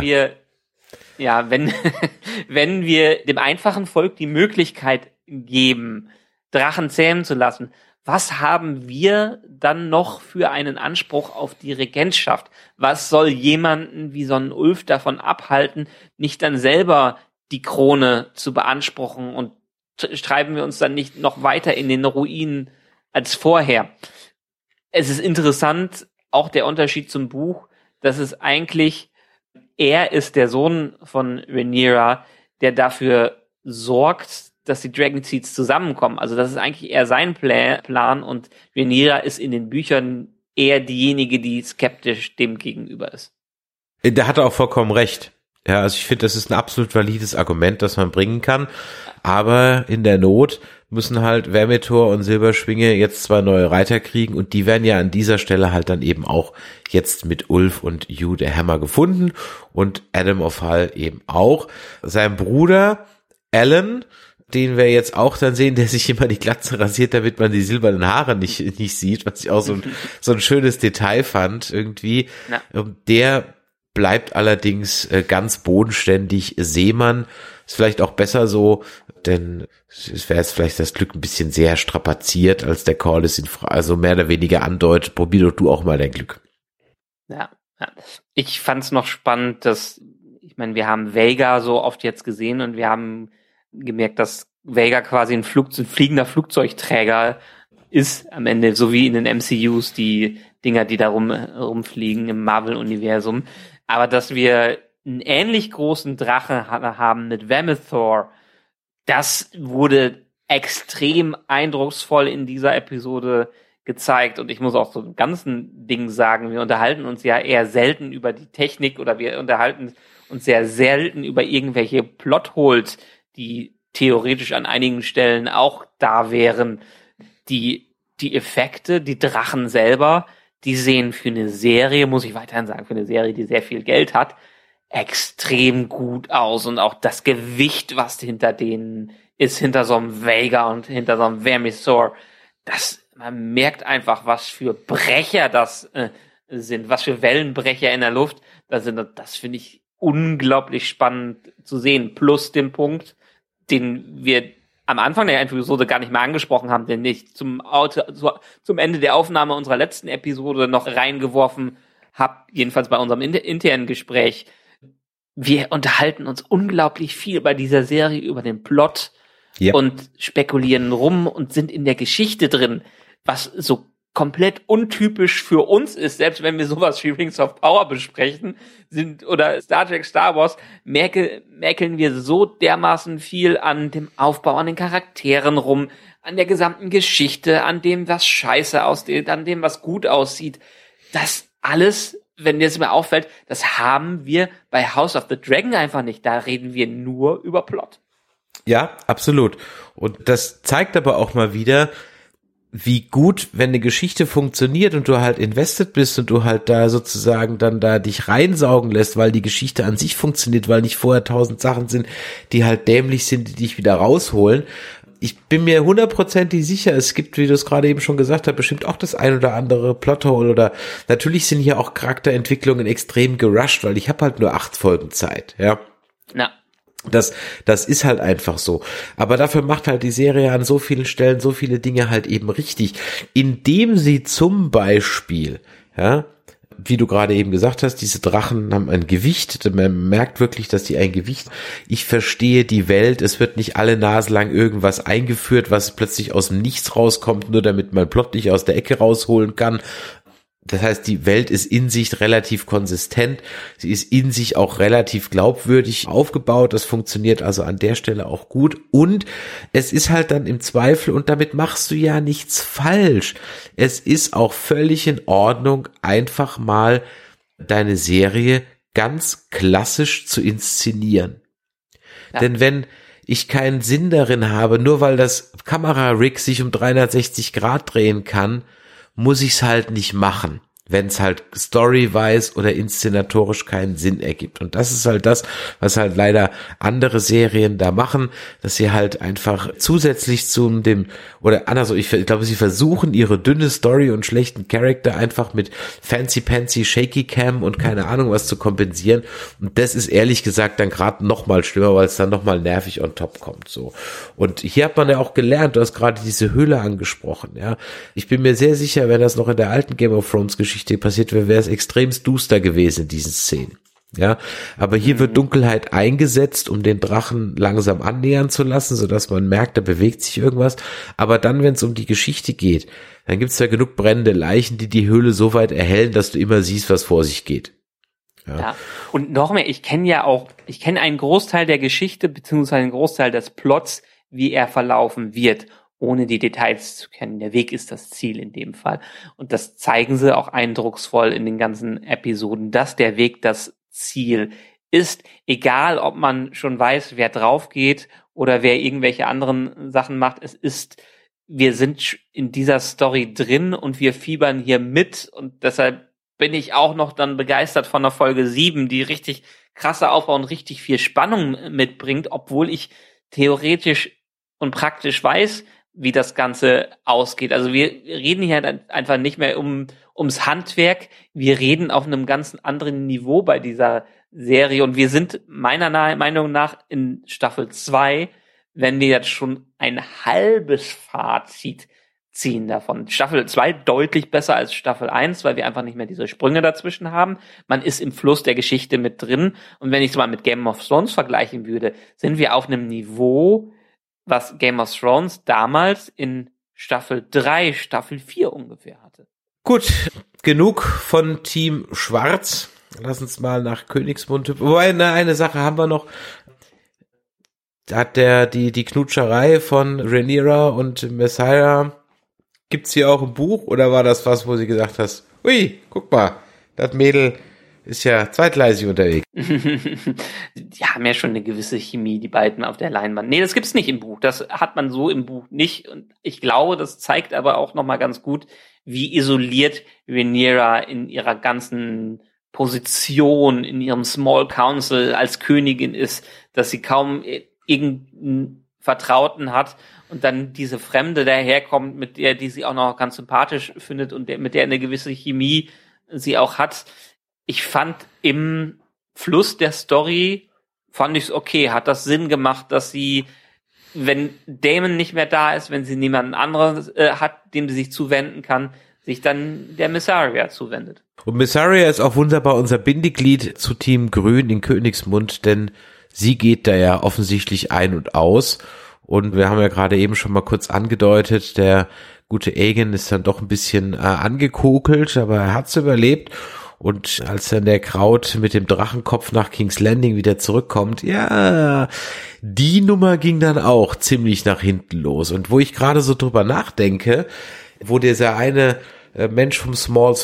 wir dem einfachen Volk die Möglichkeit geben, Drachen zähmen zu lassen, was haben wir dann noch für einen Anspruch auf die Regentschaft? Was soll jemanden wie so ein Ulf davon abhalten, nicht dann selber die Krone zu beanspruchen und treiben wir uns dann nicht noch weiter in den Ruinen als vorher? Es ist interessant, auch der Unterschied zum Buch, dass es eigentlich, er ist der Sohn von Rhaenyra, der dafür sorgt, dass die Dragon Seeds zusammenkommen. Also das ist eigentlich eher sein Plan und Rhaenyra ist in den Büchern eher diejenige, die skeptisch dem gegenüber ist. Da hat er auch vollkommen recht. Ja, also ich finde, das ist ein absolut valides Argument, das man bringen kann. Aber in der Not müssen halt Vermithor und Silberschwinge jetzt 2 neue Reiter kriegen und die werden ja an dieser Stelle halt dann eben auch jetzt mit Ulf und Hugh the Hammer gefunden und Adam of Hull eben auch. Sein Bruder Alan, den wir jetzt auch dann sehen, der sich immer die Glatze rasiert, damit man die silbernen Haare nicht sieht, was ich auch so ein schönes Detail fand irgendwie. Ja. Der bleibt allerdings ganz bodenständig Seemann. Ist vielleicht auch besser so, denn es wäre jetzt vielleicht das Glück ein bisschen sehr strapaziert, als der Corlys ihn also mehr oder weniger andeutet, probier doch du auch mal dein Glück. Ja. Ich fand's noch spannend, dass, ich meine, wir haben Vhagar so oft jetzt gesehen und wir haben gemerkt, dass Vhagar quasi ein fliegender Flugzeugträger ist am Ende, so wie in den MCUs, die Dinger, die da rumfliegen im Marvel-Universum. Aber dass wir einen ähnlich großen Drache haben mit Vemothor. Das wurde extrem eindrucksvoll in dieser Episode gezeigt. Und ich muss auch zum ganzen Ding sagen, wir unterhalten uns ja eher selten über die Technik oder wir unterhalten uns sehr selten über irgendwelche Plotholes, die theoretisch an einigen Stellen auch da wären. Die Effekte, die Drachen selber, die sehen für eine Serie, muss ich weiterhin sagen, für eine Serie, die sehr viel Geld hat, extrem gut aus. Und auch das Gewicht, was hinter denen ist, hinter so einem Vega und hinter so einem Vemothor, man merkt einfach, was für Brecher das sind, was für Wellenbrecher in der Luft das sind. Und das finde ich unglaublich spannend zu sehen. Plus den Punkt, den wir am Anfang der Episode gar nicht mehr angesprochen haben, den ich zum Ende der Aufnahme unserer letzten Episode noch reingeworfen habe, jedenfalls bei unserem internen Gespräch. Wir unterhalten uns unglaublich viel bei dieser Serie über den Plot und spekulieren rum und sind in der Geschichte drin, was so komplett untypisch für uns ist, selbst wenn wir sowas wie Rings of Power besprechen, oder Star Trek, Star Wars, mäkeln wir so dermaßen viel an dem Aufbau, an den Charakteren rum, an der gesamten Geschichte, an dem, was scheiße aussieht, an dem, was gut aussieht. Das alles, wenn dir das mal auffällt, das haben wir bei House of the Dragon einfach nicht. Da reden wir nur über Plot. Ja, absolut. Und das zeigt aber auch mal wieder, wie gut, wenn eine Geschichte funktioniert und du halt invested bist und du halt da sozusagen dann da dich reinsaugen lässt, weil die Geschichte an sich funktioniert, weil nicht vorher 1000 Sachen sind, die halt dämlich sind, die dich wieder rausholen. Ich bin mir 100% sicher, es gibt, wie du es gerade eben schon gesagt hast, bestimmt auch das ein oder andere Plothole oder natürlich sind hier auch Charakterentwicklungen extrem gerusht, weil ich habe halt nur 8 Folgen Zeit, ja. Na. Das ist halt einfach so. Aber dafür macht halt die Serie an so vielen Stellen so viele Dinge halt eben richtig, indem sie zum Beispiel, ja, wie du gerade eben gesagt hast, diese Drachen haben ein Gewicht, man merkt wirklich, dass die ein Gewicht, ich verstehe die Welt, es wird nicht alle Nase lang irgendwas eingeführt, was plötzlich aus dem Nichts rauskommt, nur damit man Plot nicht aus der Ecke rausholen kann. Das heißt, die Welt ist in sich relativ konsistent, sie ist in sich auch relativ glaubwürdig aufgebaut, das funktioniert also an der Stelle auch gut und es ist halt dann im Zweifel, und damit machst du ja nichts falsch, es ist auch völlig in Ordnung, einfach mal deine Serie ganz klassisch zu inszenieren. Ja. Denn wenn ich keinen Sinn darin habe, nur weil das Kamerarig sich um 360 Grad drehen kann, muss ich's halt nicht machen, wenn es halt story-wise oder inszenatorisch keinen Sinn ergibt. Und das ist halt das, was halt leider andere Serien da machen, dass sie halt einfach zusätzlich zu dem, oder anderswo, ich glaube, sie versuchen ihre dünne Story und schlechten Charakter einfach mit fancy Shaky Cam und keine Ahnung was zu kompensieren. Und das ist ehrlich gesagt dann gerade noch mal schlimmer, weil es dann noch mal nervig on top kommt, so. Und hier hat man ja auch gelernt, du hast gerade diese Höhle angesprochen, ja. Ich bin mir sehr sicher, wenn das noch in der alten Game of Thrones Geschichte passiert wäre, wäre es extremst duster gewesen in diesen Szenen. Ja, aber hier wird Dunkelheit eingesetzt, um den Drachen langsam annähern zu lassen, sodass man merkt, da bewegt sich irgendwas. Aber dann, wenn es um die Geschichte geht, dann gibt es ja genug brennende Leichen, die die Höhle so weit erhellen, dass du immer siehst, was vor sich geht. Ja. Und noch mehr, ich kenne einen Großteil der Geschichte, beziehungsweise einen Großteil des Plots, wie er verlaufen wird, ohne die Details zu kennen. Der Weg ist das Ziel in dem Fall. Und das zeigen sie auch eindrucksvoll in den ganzen Episoden, dass der Weg das Ziel ist. Egal, ob man schon weiß, wer drauf geht oder wer irgendwelche anderen Sachen macht. Wir sind in dieser Story drin und wir fiebern hier mit. Und deshalb bin ich auch noch dann begeistert von der Folge 7, die richtig krasse Aufbau und richtig viel Spannung mitbringt, obwohl ich theoretisch und praktisch weiß, wie das Ganze ausgeht. Also wir reden hier einfach nicht mehr ums Handwerk, wir reden auf einem ganz anderen Niveau bei dieser Serie und wir sind meiner Meinung nach in Staffel 2, wenn wir jetzt schon ein halbes Fazit ziehen davon. Staffel 2 deutlich besser als Staffel 1, weil wir einfach nicht mehr diese Sprünge dazwischen haben. Man ist im Fluss der Geschichte mit drin und wenn ich es mal mit Game of Thrones vergleichen würde, sind wir auf einem Niveau, was Game of Thrones damals in Staffel 3, Staffel 4 ungefähr hatte. Gut, genug von Team Schwarz. lass uns mal nach Königsmund. Wobei, eine Sache haben wir noch. Da hat die Knutscherei von Rhaenyra und Messira, gibt's hier auch ein Buch, oder war das was, wo sie gesagt hast, ui, guck mal, das Mädel ist ja zweitgleisig unterwegs. Die haben ja schon eine gewisse Chemie, die beiden auf der Leinwand. Nee, das gibt's nicht im Buch. Das hat man so im Buch nicht. Und ich glaube, das zeigt aber auch nochmal ganz gut, wie isoliert Rhaenyra in ihrer ganzen Position, in ihrem Small Council als Königin ist, dass sie kaum irgendeinen Vertrauten hat und dann diese Fremde daherkommt, mit der, die sie auch noch ganz sympathisch findet und mit der eine gewisse Chemie sie auch hat. Ich fand im Fluss der Story, fand ich es okay, hat das Sinn gemacht, dass sie, wenn Daemon nicht mehr da ist, wenn sie niemanden anderen hat, dem sie sich zuwenden kann, sich dann der Mysaria zuwendet. Und Mysaria ist auch wunderbar unser Bindeglied zu Team Grün in Königsmund, denn sie geht da ja offensichtlich ein und aus. Und wir haben ja gerade eben schon mal kurz angedeutet, der gute Aegon ist dann doch ein bisschen angekokelt, aber er hat's überlebt. Und als dann der Kraut mit dem Drachenkopf nach King's Landing wieder zurückkommt, ja, die Nummer ging dann auch ziemlich nach hinten los. Und wo ich gerade so drüber nachdenke, wo dieser eine Mensch vom Small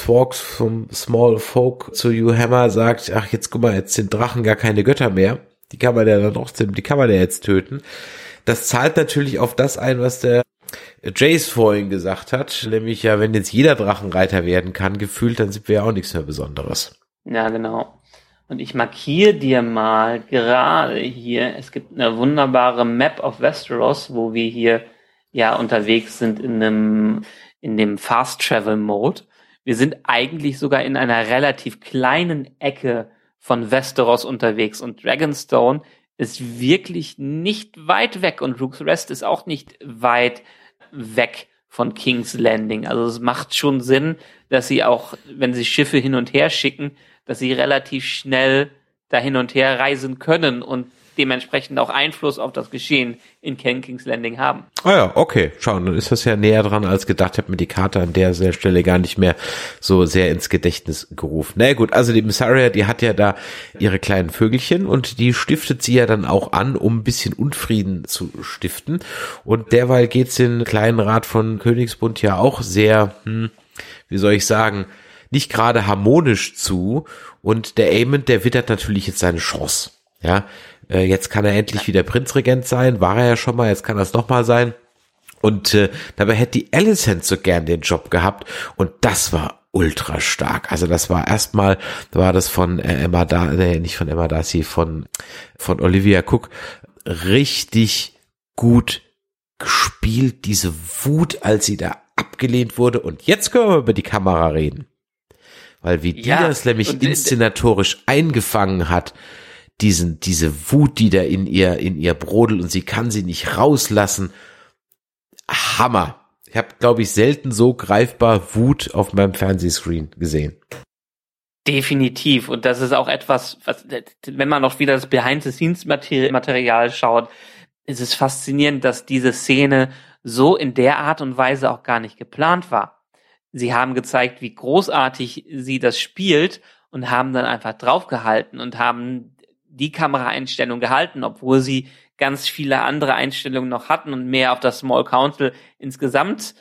Folk zu Hugh Hammer sagt, ach jetzt guck mal, jetzt sind Drachen gar keine Götter mehr, die kann man ja dann trotzdem, die kann man ja jetzt töten. Das zahlt natürlich auf das ein, was der Jace vorhin gesagt hat, nämlich ja, wenn jetzt jeder Drachenreiter werden kann, gefühlt, dann sind wir ja auch nichts mehr Besonderes. Ja, genau. Und ich markiere dir mal gerade hier, es gibt eine wunderbare Map of Westeros, wo wir hier ja unterwegs sind in dem Fast Travel Mode. Wir sind eigentlich sogar in einer relativ kleinen Ecke von Westeros unterwegs und Dragonstone ist wirklich nicht weit weg und Rook's Rest ist auch nicht weit weg von King's Landing. Also es macht schon Sinn, dass sie auch, wenn sie Schiffe hin und her schicken, dass sie relativ schnell da hin und her reisen können und dementsprechend auch Einfluss auf das Geschehen in King's Landing haben. Ah ja, okay, schauen, dann ist das ja näher dran als gedacht. Ich habe mir die Karte an der Stelle gar nicht mehr so sehr ins Gedächtnis gerufen. Na gut, also die Mysaria, die hat ja da ihre kleinen Vögelchen und die stiftet sie ja dann auch an, um ein bisschen Unfrieden zu stiften. Und derweil geht's den kleinen Rat von Königsmund ja auch sehr, wie soll ich sagen, nicht gerade harmonisch zu. Und der Aemond, der wittert natürlich jetzt seine Chance. Ja, jetzt kann er endlich wieder Prinzregent sein, war er ja schon mal, jetzt kann er es nochmal sein. Und dabei hätte die Alicent so gern den Job gehabt und das war ultra stark. Also das war erstmal, war das von nicht von Emma Darcy, von Olivia Cook richtig gut gespielt, diese Wut, als sie da abgelehnt wurde. Und jetzt können wir über die Kamera reden. Weil wie die das nämlich inszenatorisch eingefangen hat, diese Wut, die da in ihr brodelt und sie kann sie nicht rauslassen. Hammer. Ich habe, glaube ich, selten so greifbar Wut auf meinem Fernsehscreen gesehen. Definitiv. Und das ist auch etwas, was, wenn man noch wieder das Behind-the-Scenes-Material schaut, ist es faszinierend, dass diese Szene so in der Art und Weise auch gar nicht geplant war. Sie haben gezeigt, wie großartig sie das spielt und haben dann einfach draufgehalten und haben die Kameraeinstellung gehalten, obwohl sie ganz viele andere Einstellungen noch hatten und mehr auf das Small Council insgesamt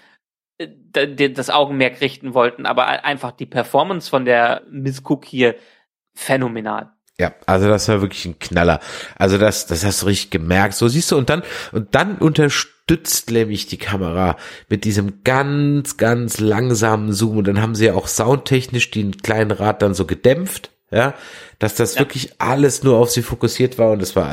das Augenmerk richten wollten. Aber einfach die Performance von der Miss Cook hier phänomenal. Ja, also das war wirklich ein Knaller. Also das hast du richtig gemerkt. So siehst du, und dann unterstützt nämlich die Kamera mit diesem ganz, ganz langsamen Zoom. Und dann haben sie ja auch soundtechnisch den kleinen Rad dann so gedämpft, ja, dass das wirklich alles nur auf sie fokussiert war. Und es war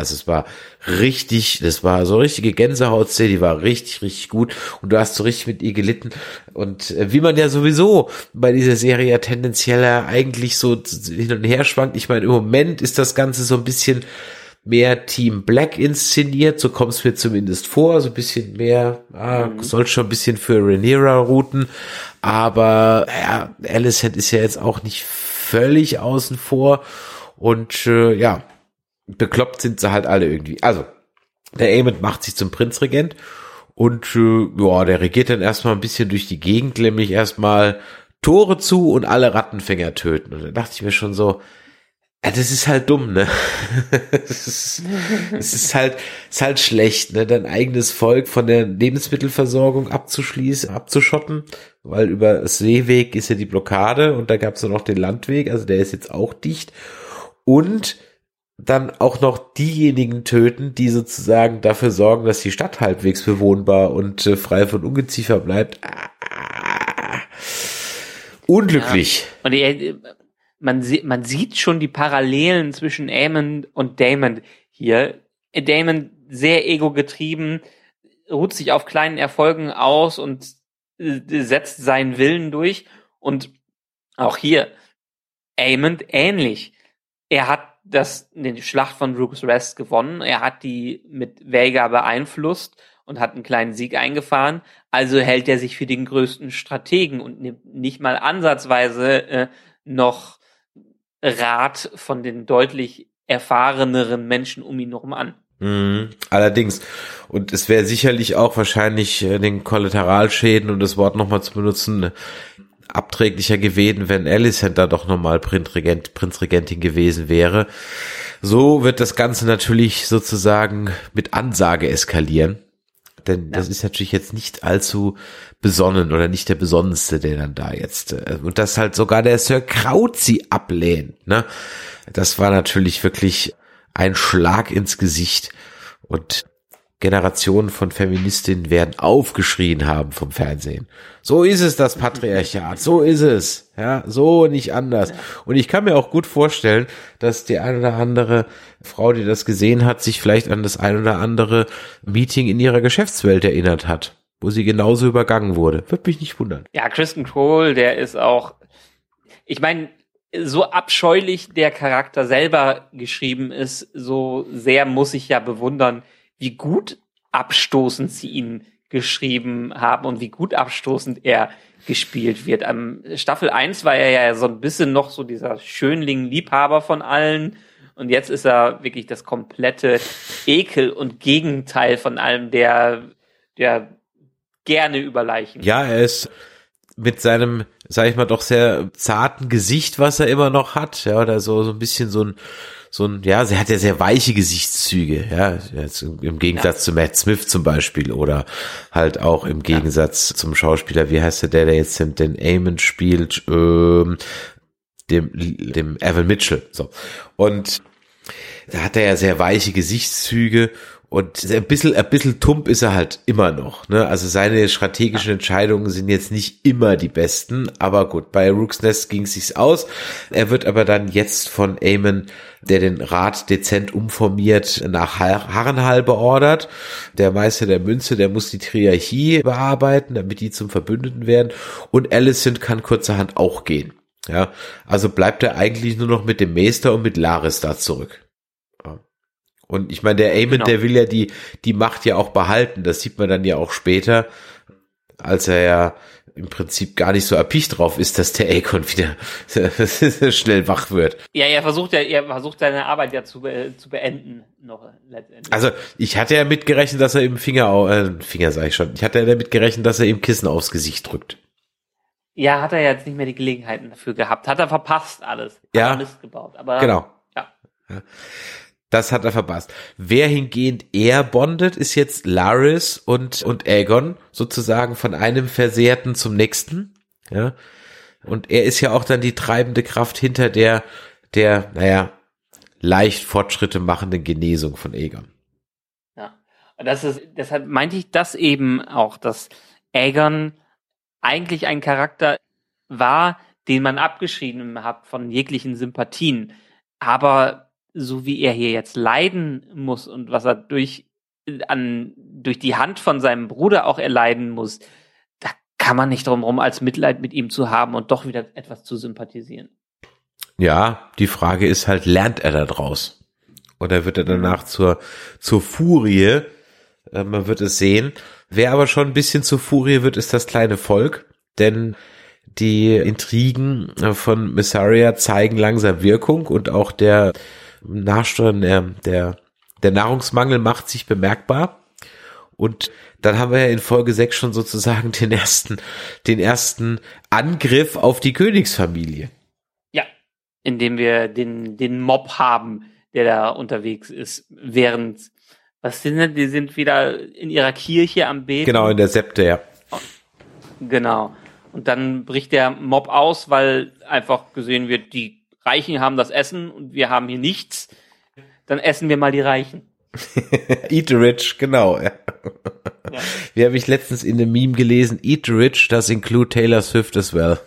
so richtige Gänsehautszene, die war richtig, richtig gut. Und du hast so richtig mit ihr gelitten. Und wie man ja sowieso bei dieser Serie ja tendenziell ja eigentlich so hin und her schwankt. Ich meine, im Moment ist das Ganze so ein bisschen mehr Team Black inszeniert, so kommt es mir zumindest vor, so ein bisschen mehr, soll schon ein bisschen für Rhaenyra routen, aber ja, Alicent ist ja jetzt auch nicht völlig außen vor und bekloppt sind sie halt alle irgendwie. Also, der Aemond macht sich zum Prinzregent und der regiert dann erstmal ein bisschen durch die Gegend, nämlich erstmal Tore zu und alle Rattenfänger töten. Und da dachte ich mir schon so, Ja, das ist halt dumm, ne? Es ist halt schlecht, ne? Dein eigenes Volk von der Lebensmittelversorgung abzuschotten, weil über das Seeweg ist ja die Blockade und da gab es ja noch den Landweg, also der ist jetzt auch dicht. Und dann auch noch diejenigen töten, die sozusagen dafür sorgen, dass die Stadt halbwegs bewohnbar und frei von Ungeziefer bleibt. Unglücklich. Ja. Und man sieht schon die Parallelen zwischen Aemon und Daemon hier. Daemon sehr ego-getrieben, ruht sich auf kleinen Erfolgen aus und setzt seinen Willen durch. Und auch hier Aemon ähnlich. Er hat die Schlacht von Rook's Rest gewonnen. Er hat die mit Vhagar beeinflusst und hat einen kleinen Sieg eingefahren. Also hält er sich für den größten Strategen und nimmt nicht mal ansatzweise noch Rat von den deutlich erfahreneren Menschen um ihn herum an. Allerdings. Und es wäre sicherlich auch wahrscheinlich den Kollateralschäden, um das Wort nochmal zu benutzen, abträglicher gewesen, wenn Alicent da doch nochmal Prinzregentin gewesen wäre. So wird das Ganze natürlich sozusagen mit Ansage eskalieren. Denn das ist natürlich jetzt nicht allzu besonnen oder nicht der besonnenste, der dann da jetzt, und dass halt sogar der Sir Krauzi ablehnt, ne? Das war natürlich wirklich ein Schlag ins Gesicht und Generationen von Feministinnen werden aufgeschrien haben vom Fernsehen. So ist es, das Patriarchat, so ist es, ja, so nicht anders. Und ich kann mir auch gut vorstellen, dass die eine oder andere Frau, die das gesehen hat, sich vielleicht an das ein oder andere Meeting in ihrer Geschäftswelt erinnert hat, wo sie genauso übergangen wurde. Würde mich nicht wundern. Ja, Criston Cole, der ist auch, ich meine, so abscheulich der Charakter selber geschrieben ist, so sehr muss ich ja bewundern, wie gut abstoßend sie ihn geschrieben haben und wie gut abstoßend er gespielt wird. Am Staffel 1 war er ja so ein bisschen noch so dieser Schönling-Liebhaber von allen und jetzt ist er wirklich das komplette Ekel und Gegenteil von allem, der gerne über Leichen. Ja, er ist mit seinem, sag ich mal, doch sehr zarten Gesicht, was er immer noch hat, ja, oder so ein bisschen so ein, ja, sie hat ja sehr weiche Gesichtszüge, ja, jetzt im Gegensatz zu Matt Smith zum Beispiel oder halt auch im Gegensatz zum Schauspieler, wie heißt der jetzt den Aemon spielt, dem Evan Mitchell, so. Und da hat er ja sehr weiche Gesichtszüge und ein bisschen tump ist er halt immer noch, ne? Also seine strategischen Entscheidungen sind jetzt nicht immer die besten, aber gut, bei Rook's Nest ging es sich aus. Er wird aber dann jetzt von Aemon, der den Rat dezent umformiert, nach Harrenhal beordert. Der Meister der Münze, der muss die Triarchie bearbeiten, damit die zum Verbündeten werden. Und Alicent kann kurzerhand auch gehen. Ja, also bleibt er eigentlich nur noch mit dem Maester und mit Larys da zurück. Und ich meine, der Aemon, der will ja die Macht ja auch behalten. Das sieht man dann ja auch später, als er ja im Prinzip gar nicht so erpicht drauf ist, dass der Aegon wieder schnell wach wird. Ja, er versucht seine Arbeit ja zu beenden noch letztendlich. Also ich hatte ja mitgerechnet, dass er ihm ich hatte ja damit gerechnet, dass er ihm Kissen aufs Gesicht drückt. Ja, hat er jetzt nicht mehr die Gelegenheiten dafür gehabt. Hat er verpasst alles. Hat er Mist gebaut. Aber genau. Ja. Das hat er verpasst. Wer hingehend eher bondet, ist jetzt Larys und Aegon, sozusagen von einem Versehrten zum nächsten. Ja. Und er ist ja auch dann die treibende Kraft hinter der, leicht Fortschritte machenden Genesung von Aegon. Ja. Und deshalb meinte ich das eben auch, dass Aegon eigentlich ein Charakter war, den man abgeschrieben hat von jeglichen Sympathien. Aber so wie er hier jetzt leiden muss und was er durch die Hand von seinem Bruder auch erleiden muss, da kann man nicht drum rum, als Mitleid mit ihm zu haben und doch wieder etwas zu sympathisieren. Ja, die Frage ist halt, lernt er da draus? Oder wird er danach zur Furie? Man wird es sehen. Wer aber schon ein bisschen zur Furie wird, ist das kleine Volk, denn die Intrigen von Mysaria zeigen langsam Wirkung und auch der Nachsteuern, der Nahrungsmangel macht sich bemerkbar. Und dann haben wir ja in Folge 6 schon sozusagen den ersten Angriff auf die Königsfamilie. Ja, indem wir den Mob haben, der da unterwegs ist, während, was sind denn, die sind wieder in ihrer Kirche am Beten. Genau, in der Septe, ja. Genau. Und dann bricht der Mob aus, weil einfach gesehen wird, die Reichen haben das Essen und wir haben hier nichts. Dann essen wir mal die Reichen. Eat the rich, genau. Ja. Ja. Wie habe ich letztens in einem Meme gelesen, Eat the rich, das include Taylor Swift as well.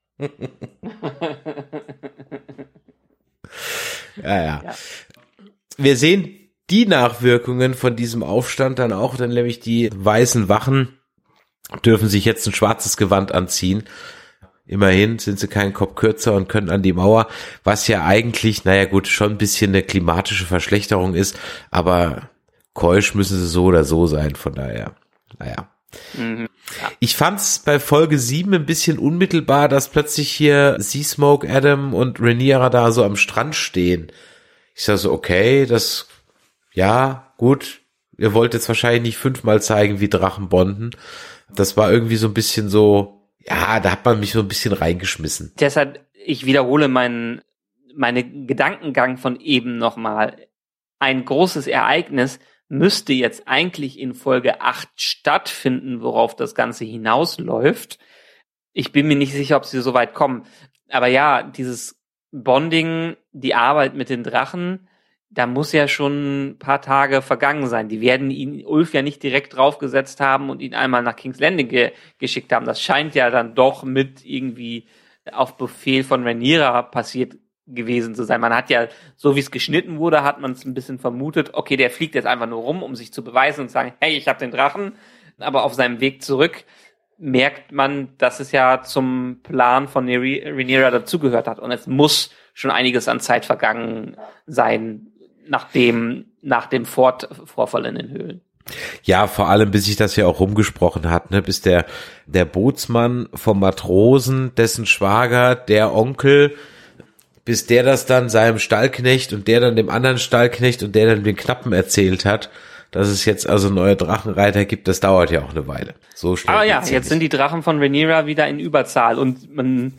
Ja. Wir sehen die Nachwirkungen von diesem Aufstand dann auch, denn nämlich die weißen Wachen dürfen sich jetzt ein schwarzes Gewand anziehen. Immerhin sind sie keinen Kopf kürzer und können an die Mauer, was ja eigentlich, naja gut, schon ein bisschen eine klimatische Verschlechterung ist, aber keusch müssen sie so oder so sein, von daher, naja. Mhm. Ja. Ich fand's bei Folge 7 ein bisschen unmittelbar, dass plötzlich hier Seasmoke, Adam und Rhaenyra da so am Strand stehen. Ich sag so, okay, das, ja, gut, ihr wollt jetzt wahrscheinlich nicht 5-mal zeigen, wie Drachen bonden. Das war irgendwie so ein bisschen so, ja, da hat man mich so ein bisschen reingeschmissen. Deshalb, ich wiederhole meine Gedankengang von eben nochmal. Ein großes Ereignis müsste jetzt eigentlich in Folge 8 stattfinden, worauf das Ganze hinausläuft. Ich bin mir nicht sicher, ob sie so weit kommen. Aber ja, dieses Bonding, die Arbeit mit den Drachen, da muss ja schon ein paar Tage vergangen sein. Die werden Ulf ja nicht direkt draufgesetzt haben und ihn einmal nach King's Landing geschickt haben. Das scheint ja dann doch mit irgendwie auf Befehl von Rhaenyra passiert gewesen zu sein. Man hat ja, so wie es geschnitten wurde, hat man es ein bisschen vermutet, okay, der fliegt jetzt einfach nur rum, um sich zu beweisen und zu sagen, hey, ich habe den Drachen. Aber auf seinem Weg zurück merkt man, dass es ja zum Plan von Rhaenyra dazugehört hat. Und es muss schon einiges an Zeit vergangen sein, nach dem Vorfall in den Höhlen. Ja, vor allem, bis sich das ja auch rumgesprochen hat, ne, bis der Bootsmann vom Matrosen, dessen Schwager, der Onkel, bis der das dann seinem Stallknecht und der dann dem anderen Stallknecht und der dann den Knappen erzählt hat, dass es jetzt also neue Drachenreiter gibt, das dauert ja auch eine Weile. So schnell. Aber ja, jetzt sind die Drachen von Rhaenyra wieder in Überzahl und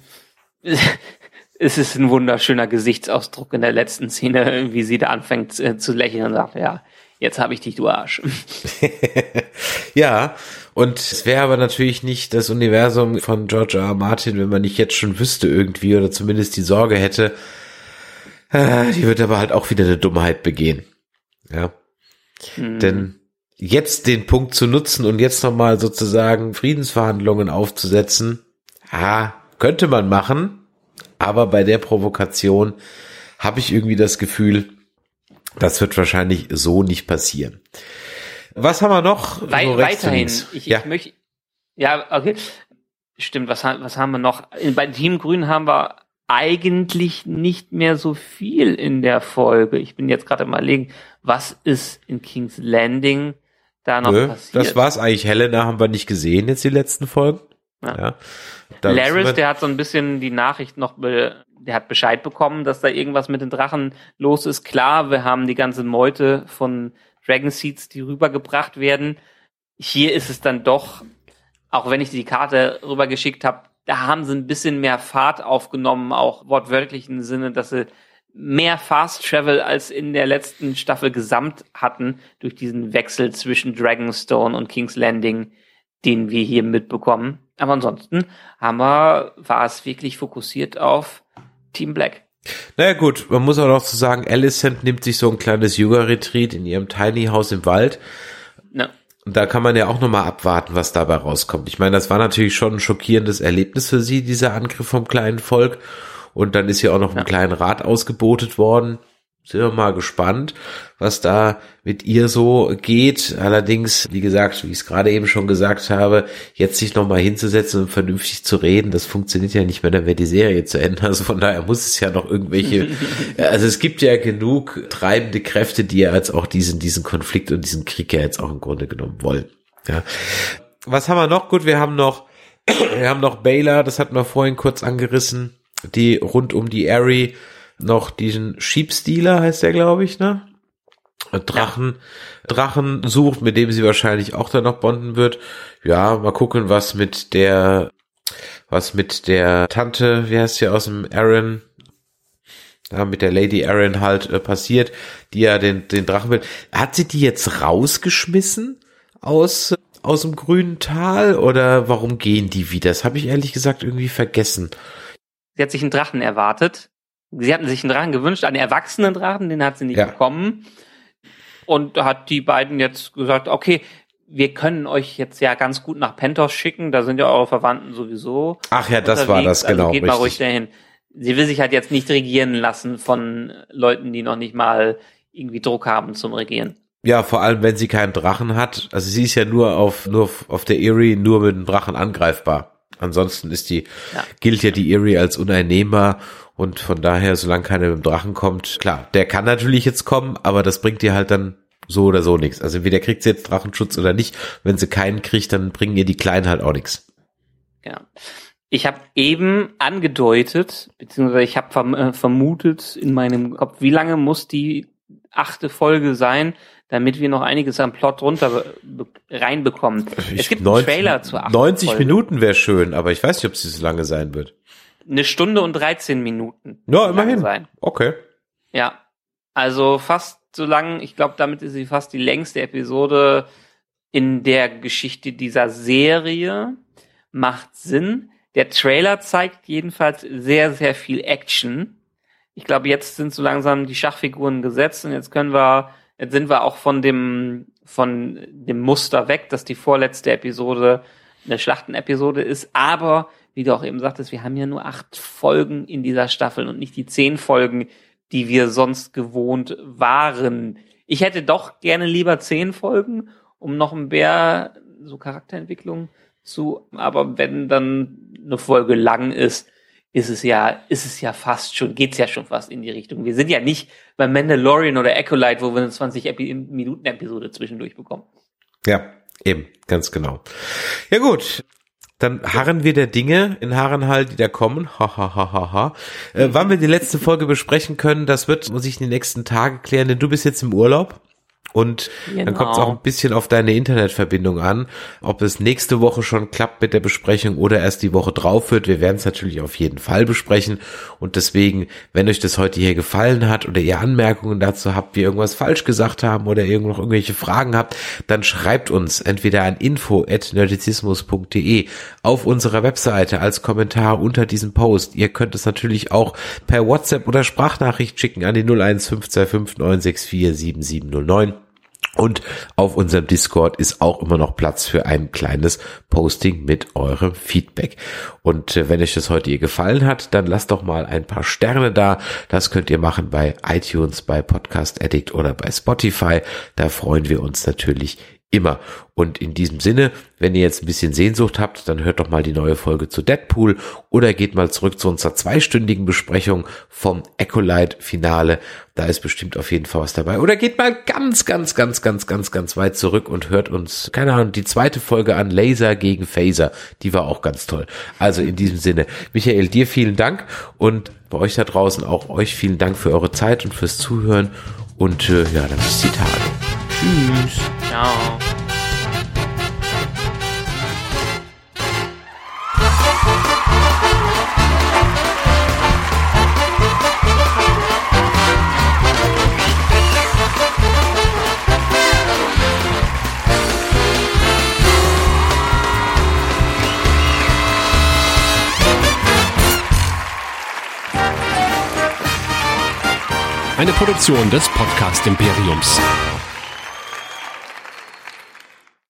es ist ein wunderschöner Gesichtsausdruck in der letzten Szene, wie sie da anfängt zu lächeln und sagt, ja, jetzt habe ich dich, du Arsch. Ja, und es wäre aber natürlich nicht das Universum von George R. R. Martin, wenn man nicht jetzt schon wüsste irgendwie oder zumindest die Sorge hätte, die wird aber halt auch wieder eine Dummheit begehen. Ja, denn jetzt den Punkt zu nutzen und jetzt nochmal sozusagen Friedensverhandlungen aufzusetzen, könnte man machen. Aber bei der Provokation habe ich irgendwie das Gefühl, das wird wahrscheinlich so nicht passieren. Was haben wir noch? Weiterhin. Ich möchte. Ja, okay. Stimmt. Was haben wir noch? Bei Team Grün haben wir eigentlich nicht mehr so viel in der Folge. Ich bin jetzt gerade mal überlegen, was ist in King's Landing da noch passiert? Das war's eigentlich. Helena haben wir nicht gesehen jetzt die letzten Folgen. Ja. Larys, der hat so ein bisschen die Nachricht noch, der hat Bescheid bekommen, dass da irgendwas mit den Drachen los ist. Klar, wir haben die ganze Meute von Dragon Seeds, die rübergebracht werden. Hier ist es dann doch, auch wenn ich die Karte rübergeschickt habe, da haben sie ein bisschen mehr Fahrt aufgenommen, auch wortwörtlichen Sinne, dass sie mehr Fast Travel als in der letzten Staffel gesamt hatten, durch diesen Wechsel zwischen Dragonstone und King's Landing, den wir hier mitbekommen. Aber ansonsten war es wirklich fokussiert auf Team Black. Naja gut, man muss auch noch zu sagen, Alicent nimmt sich so ein kleines Yoga-Retreat in ihrem Tiny House im Wald. Ja. Und da kann man ja auch nochmal abwarten, was dabei rauskommt. Ich meine, das war natürlich schon ein schockierendes Erlebnis für sie, dieser Angriff vom kleinen Volk. Und dann ist ja auch noch ein kleiner Rat ausgebotet worden. Sind wir mal gespannt, was da mit ihr so geht. Allerdings, wie gesagt, wie ich es gerade eben schon gesagt habe, jetzt sich nochmal hinzusetzen und vernünftig zu reden, das funktioniert ja nicht mehr, dann wäre die Serie zu Ende. Also von daher muss es ja noch irgendwelche, also es gibt ja genug treibende Kräfte, die ja jetzt auch diesen Konflikt und diesen Krieg ja jetzt auch im Grunde genommen wollen. Ja. Was haben wir noch? Gut, wir haben noch Baylor, das hatten wir vorhin kurz angerissen, die rund um die Aerie noch diesen Sheepstealer, heißt der, glaube ich, ne? Drachen sucht, mit dem sie wahrscheinlich auch dann noch bonden wird. Ja, mal gucken, was mit der Tante, wie heißt sie aus dem Aaron? mit der Lady Arryn halt passiert, die ja den Drachen will. Hat sie die jetzt rausgeschmissen aus dem grünen Tal oder warum gehen die wieder? Das habe ich ehrlich gesagt irgendwie vergessen. Sie hat sich einen Drachen erwartet. Sie hatten sich einen Drachen gewünscht, einen erwachsenen Drachen, den hat sie nicht bekommen. Und hat die beiden jetzt gesagt, okay, wir können euch jetzt ja ganz gut nach Pentos schicken, da sind ja eure Verwandten sowieso. Ach ja, das war das, genau. Also geht mal ruhig dahin. Sie will sich halt jetzt nicht regieren lassen von Leuten, die noch nicht mal irgendwie Druck haben zum Regieren. Ja, vor allem, wenn sie keinen Drachen hat. Also sie ist ja nur auf der Eyrie nur mit dem Drachen angreifbar. Ansonsten gilt ja die Eyrie als uneinnehmbar und von daher, solange keiner mit dem Drachen kommt, klar, der kann natürlich jetzt kommen, aber das bringt ihr halt dann so oder so nichts. Also entweder kriegt sie jetzt Drachenschutz oder nicht. Wenn sie keinen kriegt, dann bringen ihr die Kleinen halt auch nichts. Ja. Ich habe eben angedeutet, beziehungsweise ich habe vermutet in meinem Kopf, wie lange muss die 8. Folge sein, damit wir noch einiges am Plot reinbekommen. Es gibt einen Trailer zur 8. 90 Folge. Minuten wäre schön, aber ich weiß nicht, ob sie so lange sein wird. 1 Stunde und 13 Minuten. Ja, immerhin. Sein. Okay. Ja, also fast so lang, ich glaube, damit ist sie fast die längste Episode in der Geschichte dieser Serie. Macht Sinn. Der Trailer zeigt jedenfalls sehr, sehr viel Action. Ich glaube, jetzt sind so langsam die Schachfiguren gesetzt und jetzt sind wir auch von dem Muster weg, dass die vorletzte Episode eine Schlachtenepisode ist. Aber, wie du auch eben sagtest, wir haben ja nur 8 Folgen in dieser Staffel und nicht die 10 Folgen, die wir sonst gewohnt waren. Ich hätte doch gerne lieber 10 Folgen, um noch mehr so Charakterentwicklung aber wenn dann eine Folge lang ist es ja fast schon, geht's ja schon fast in die Richtung. Wir sind ja nicht bei Mandalorian oder Acolyte, wo wir eine 20-Minuten-Episode zwischendurch bekommen. Ja, eben, ganz genau. Ja gut, dann harren wir der Dinge in Harrenhal, die da kommen. Wann wir die letzte Folge besprechen können, das muss ich in den nächsten Tagen klären, denn du bist jetzt im Urlaub. Und dann kommt es auch ein bisschen auf deine Internetverbindung an, ob es nächste Woche schon klappt mit der Besprechung oder erst die Woche drauf wird. Wir werden es natürlich auf jeden Fall besprechen und deswegen, wenn euch das heute hier gefallen hat oder ihr Anmerkungen dazu habt, wir irgendwas falsch gesagt haben oder noch irgendwelche Fragen habt, dann schreibt uns entweder an info@nerdizismus.de auf unserer Webseite als Kommentar unter diesem Post. Ihr könnt es natürlich auch per WhatsApp oder Sprachnachricht schicken an die 01525 964 7709. Und auf unserem Discord ist auch immer noch Platz für ein kleines Posting mit eurem Feedback. Und wenn euch das heute hier gefallen hat, dann lasst doch mal ein paar Sterne da. Das könnt ihr machen bei iTunes, bei Podcast Addict oder bei Spotify. Da freuen wir uns natürlich immer. Und in diesem Sinne, wenn ihr jetzt ein bisschen Sehnsucht habt, dann hört doch mal die neue Folge zu Deadpool oder geht mal zurück zu unserer 2-stündigen Besprechung vom Acolyte-Finale. Da ist bestimmt auf jeden Fall was dabei. Oder geht mal ganz weit zurück und hört uns, keine Ahnung, die 2. Folge an Laser gegen Phaser. Die war auch ganz toll. Also in diesem Sinne, Michael, dir vielen Dank und bei euch da draußen auch euch vielen Dank für eure Zeit und fürs Zuhören. Und dann bis die Tage. Tschüss. Ciao. Eine Produktion des Podcast Imperiums.